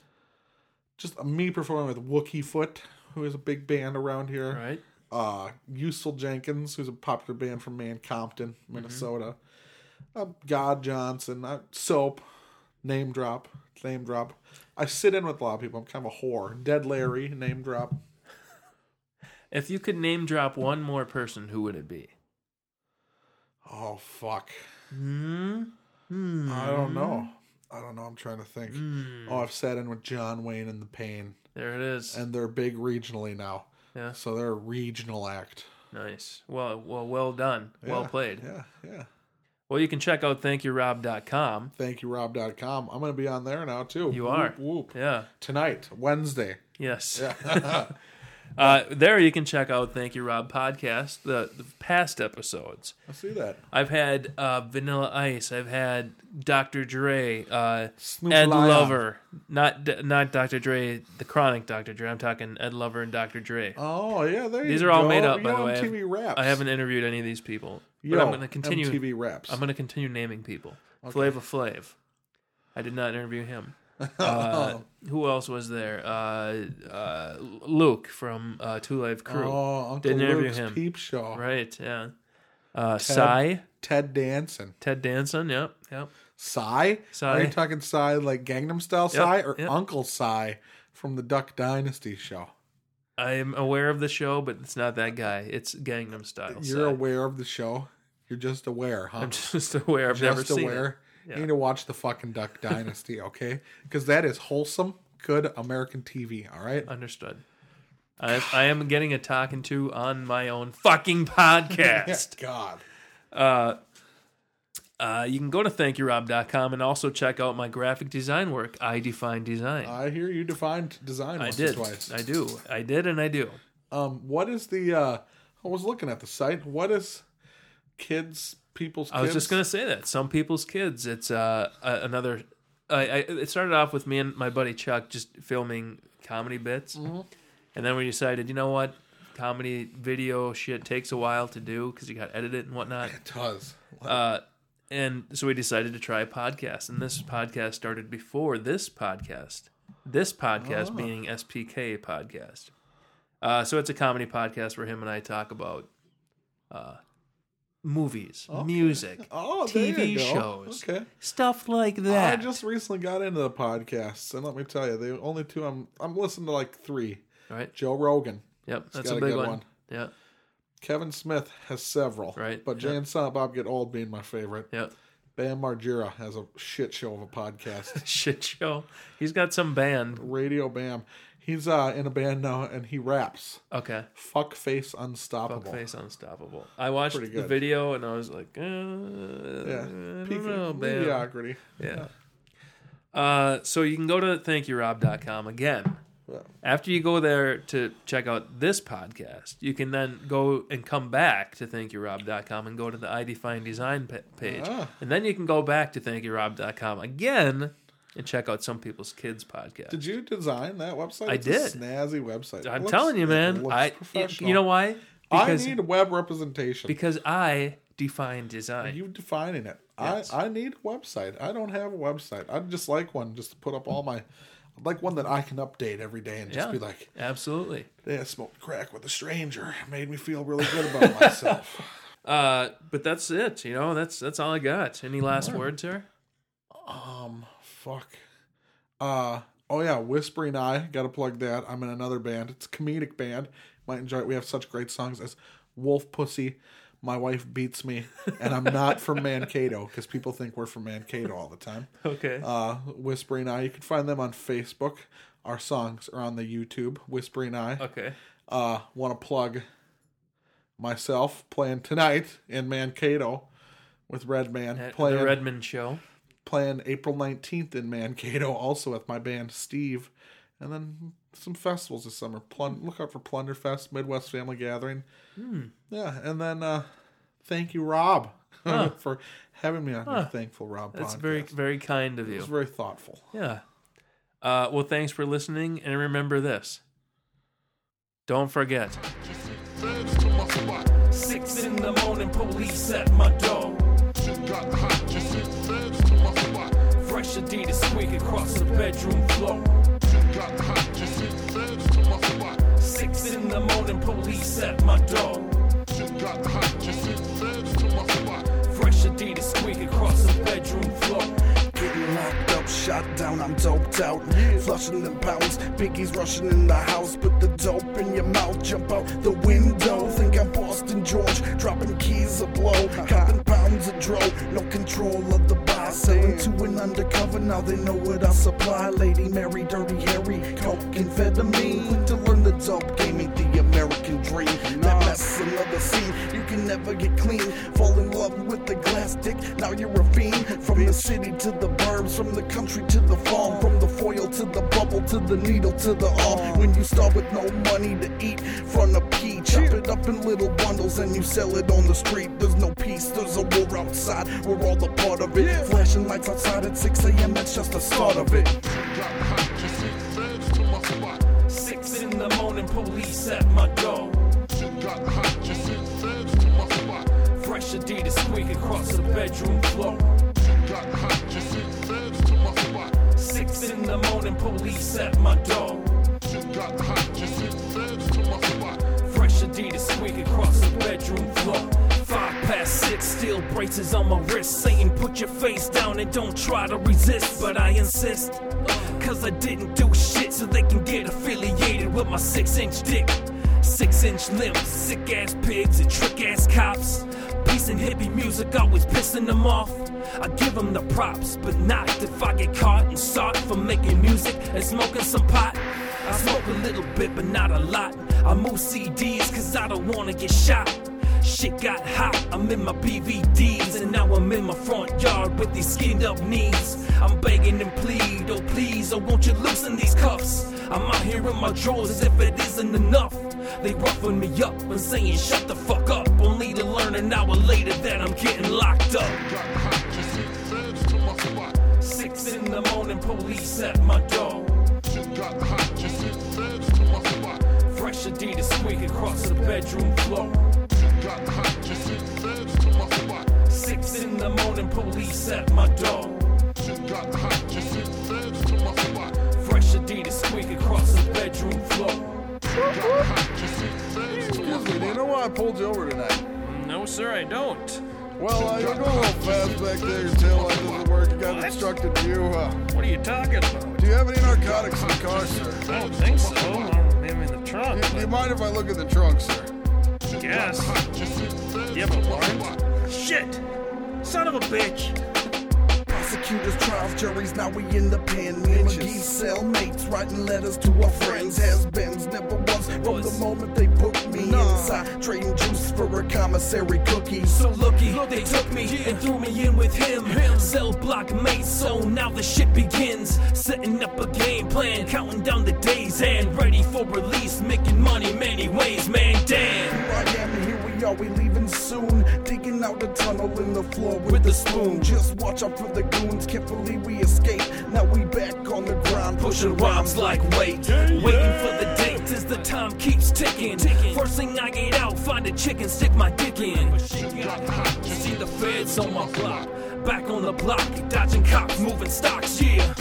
just me performing with Wookie Foot, who is a big band around here. Right. Usel Jenkins, who's a popular band from Compton, Minnesota. God Johnson, Soap, name drop. I sit in with a lot of people. I'm kind of a whore. Dead Larry, name drop. If you could name drop one more person, who would it be? Oh, fuck. I don't know. I'm trying to think. Oh, I've sat in with John Wayne and the Pain. There it is. And they're big regionally now. Yeah. So they're a regional act. Nice. Well done. Yeah, well played. Yeah. Well, you can check out thankyourob.com. Thankyourob.com. I'm going to be on there now, too. You are. Whoop. Yeah. Tonight, Wednesday. Yes. Yeah. There you can check out Thank You Rob podcast, the past episodes. I see that. I've had Vanilla Ice. I've had Dr. Dre, Ed Lion. Lover. Not Dr. Dre, the chronic Dr. Dre. I'm talking Ed Lover and Dr. Dre. Oh, yeah, there These you are go. all made up, by the way. MTV Raps. I haven't interviewed any of these people. Yo, but I'm going to continue. MTV Raps. I'm going to continue naming people. Okay. Flava Flav. I did not interview him. Who else was there? Luke from Two Live Crew. Oh, Uncle Didn't interview Luke's him. Peep Show. Right, yeah. Psy. Ted Danson. Ted Danson, yep. Psy? Are you talking Psy like Gangnam Style Psy or Uncle Psy from the Duck Dynasty show? I'm aware of the show, but it's not that guy. It's Gangnam Style. You're aware of the show? You're just aware, huh? I'm just aware. I've never seen it. You need to watch the fucking Duck Dynasty, okay? Because that is wholesome, good American TV, all right? Understood. I am getting a talking to on my own fucking podcast. God. You can go to thankyourob.com and also check out my graphic design work, I Define Design. I hear you defined design once or twice. I do. I did and I do. What is the... I was looking at the site. What is people's kids. I was just gonna say that some people's kids. It's another. It started off with me and my buddy Chuck just filming comedy bits, and then we decided, you know what, comedy video shit takes a while to do because you got to edit it and whatnot. It does. And so we decided to try a podcast, and this podcast started before this podcast. This podcast being SPK podcast. So it's a comedy podcast where him and I talk about movies, music, TV shows, stuff like that. I just recently got into the podcasts, and let me tell you, the only two I'm listening to like 3. Right. Joe Rogan. Yep, that's a big one. Yeah. Kevin Smith has several. Right. But Jay and Silent Bob Get Old being my favorite. Yep. Bam Margera has a shit show of a podcast. Shit show. He's got some band. Radio Bam. He's in a band now, and he raps. Okay. Fuckface Unstoppable. Fuckface Unstoppable. I watched Pretty the good. video, and I was like, Yeah. I don't know, Bam. Mediocrity. Yeah. So you can go to thankyourob.com again. Yeah. After you go there to check out this podcast, you can then go and come back to thankyourob.com and go to the I Define Design page. And then you can go back to thankyourob.com again and check out Some People's Kids podcast. Did you design that website? I It's did. a snazzy website. I'm telling you, man. It looks professional. You know why? I need web representation. Because I define design. You defining it. Yes. I need a website. I don't have a website. I'd just like one just to put up all my... I'd like one that I can update every day and just be like... Absolutely. Yeah, I smoked crack with a stranger. It made me feel really good about myself. But that's it. You know, that's all I got. Any last words here? Fuck. Oh yeah, Whispering Eye. Gotta plug that. I'm in another band. It's a comedic band. Might enjoy it. We have such great songs as Wolf Pussy, My Wife Beats Me, and I'm not from Mankato, because people think we're from Mankato all the time. Okay. Whispering Eye. You can find them on Facebook. Our songs are on the YouTube. Whispering Eye. Okay. Want to plug myself playing tonight in Mankato with Redman. At Playing the Redmond Show. Playing April 19th in Mankato, also with my band Steve. And then some festivals this summer. Look out for Plunderfest, Midwest Family Gathering. Yeah, and then thank you, Rob, for having me on your Thankful Rob That's podcast. very, very kind of It you. was very thoughtful. Yeah. Well, thanks for listening, and remember this. Don't forget. 6 in the morning, police at my door. Fresh Adidas squeak across the bedroom floor. 6 in the morning, police at my door. Fresh Adidas squeak across the bedroom floor. Getting locked up, shot down, I'm doped out. Flushing them pounds, Biggie's rushing in the house. Put the dope in your mouth, jump out the window. Think I'm Boston George, dropping keys a blow. Copping pounds of dro, no control of the buy. Selling to an undercover, now they know what I supply. Lady Mary, Dirty Harry, coke, amphetamine. Quick to learn the dope game ain't the American dream. That mess another scene, you can never get clean. Fall in love with the glass dick, now you're a fiend. From the city to the burbs, from the country to the farm, from the foil to the bubble to the needle to the arm. When you start with no money to eat, front a pea, chop it up in little bundles and you sell it on the street. There's no peace, there's a war outside, we're all a part of it. Flashing lights outside at 6 a.m., that's just the start of it. 6 in the morning, police at my door. Fresh Adidas squeak across the bedroom floor. 6 in the morning, police at my door. Fresh Adidas squeak across the bedroom floor. 6, steel braces on my wrist, saying put your face down and don't try to resist. But I insist, cause I didn't do shit so they can get affiliated with my 6-inch dick. 6-inch limbs, sick ass pigs and trick ass cops. Peace and hippie music always pissing them off. I give them the props, but not if I get caught and sought for making music and smoking some pot. I smoke a little bit, but not a lot. I move CDs cause I don't wanna get shot. Shit got hot, I'm in my BVDs, and now I'm in my front yard with these skinned up knees. I'm begging and plead, oh please, oh won't you loosen these cuffs? I'm out here in my drawers as if it isn't enough. They roughing me up and saying shut the fuck up, only to learn an hour later that I'm getting locked up. 6 in the morning, police at my door. Fresh Adidas squeak across the bedroom floor. 6 in the morning, police at my door. Fresh Adidas squeak across the bedroom floor. Excuse me, do you know why I pulled you over tonight? No, sir, I don't. Well, you're going a little fast back there. Your tail light doesn't work. You got obstructed view. What are you talking about? Do you have any narcotics in the car, sir? I don't think so. Maybe in the trunk. Do you mind if I look in the trunk, sir? Guess. Do you have a warrant? Shit! Son of a bitch! Prosecutors, trials, juries, now we in the pen. Me and McGee's cellmates writing letters to our friends. Has-beens, never was from the moment they put me inside. Trading juice for a commissary cookie. So looky, they took me and threw me in with him. Cell block mate, so now the shit begins. Setting up a game plan, counting down the days and ready for release, making money many ways, man, damn. Here I am, and here we are, we leaving soon. Digging out the tunnel in the floor with the spoon. Just watch out for the goons, can't believe we escaped. Now we back on the ground, Pushing rhymes like weight, waiting for the date as the time keeps ticking. First thing I get out, find a chicken, stick my dick in. See the feds on my block, back on the block, dodging cops, moving stocks, yeah.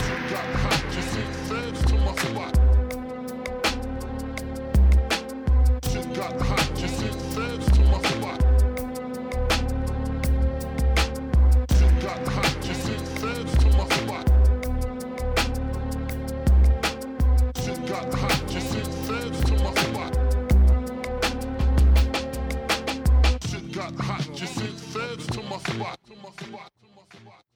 Got hot, just feds to my spot.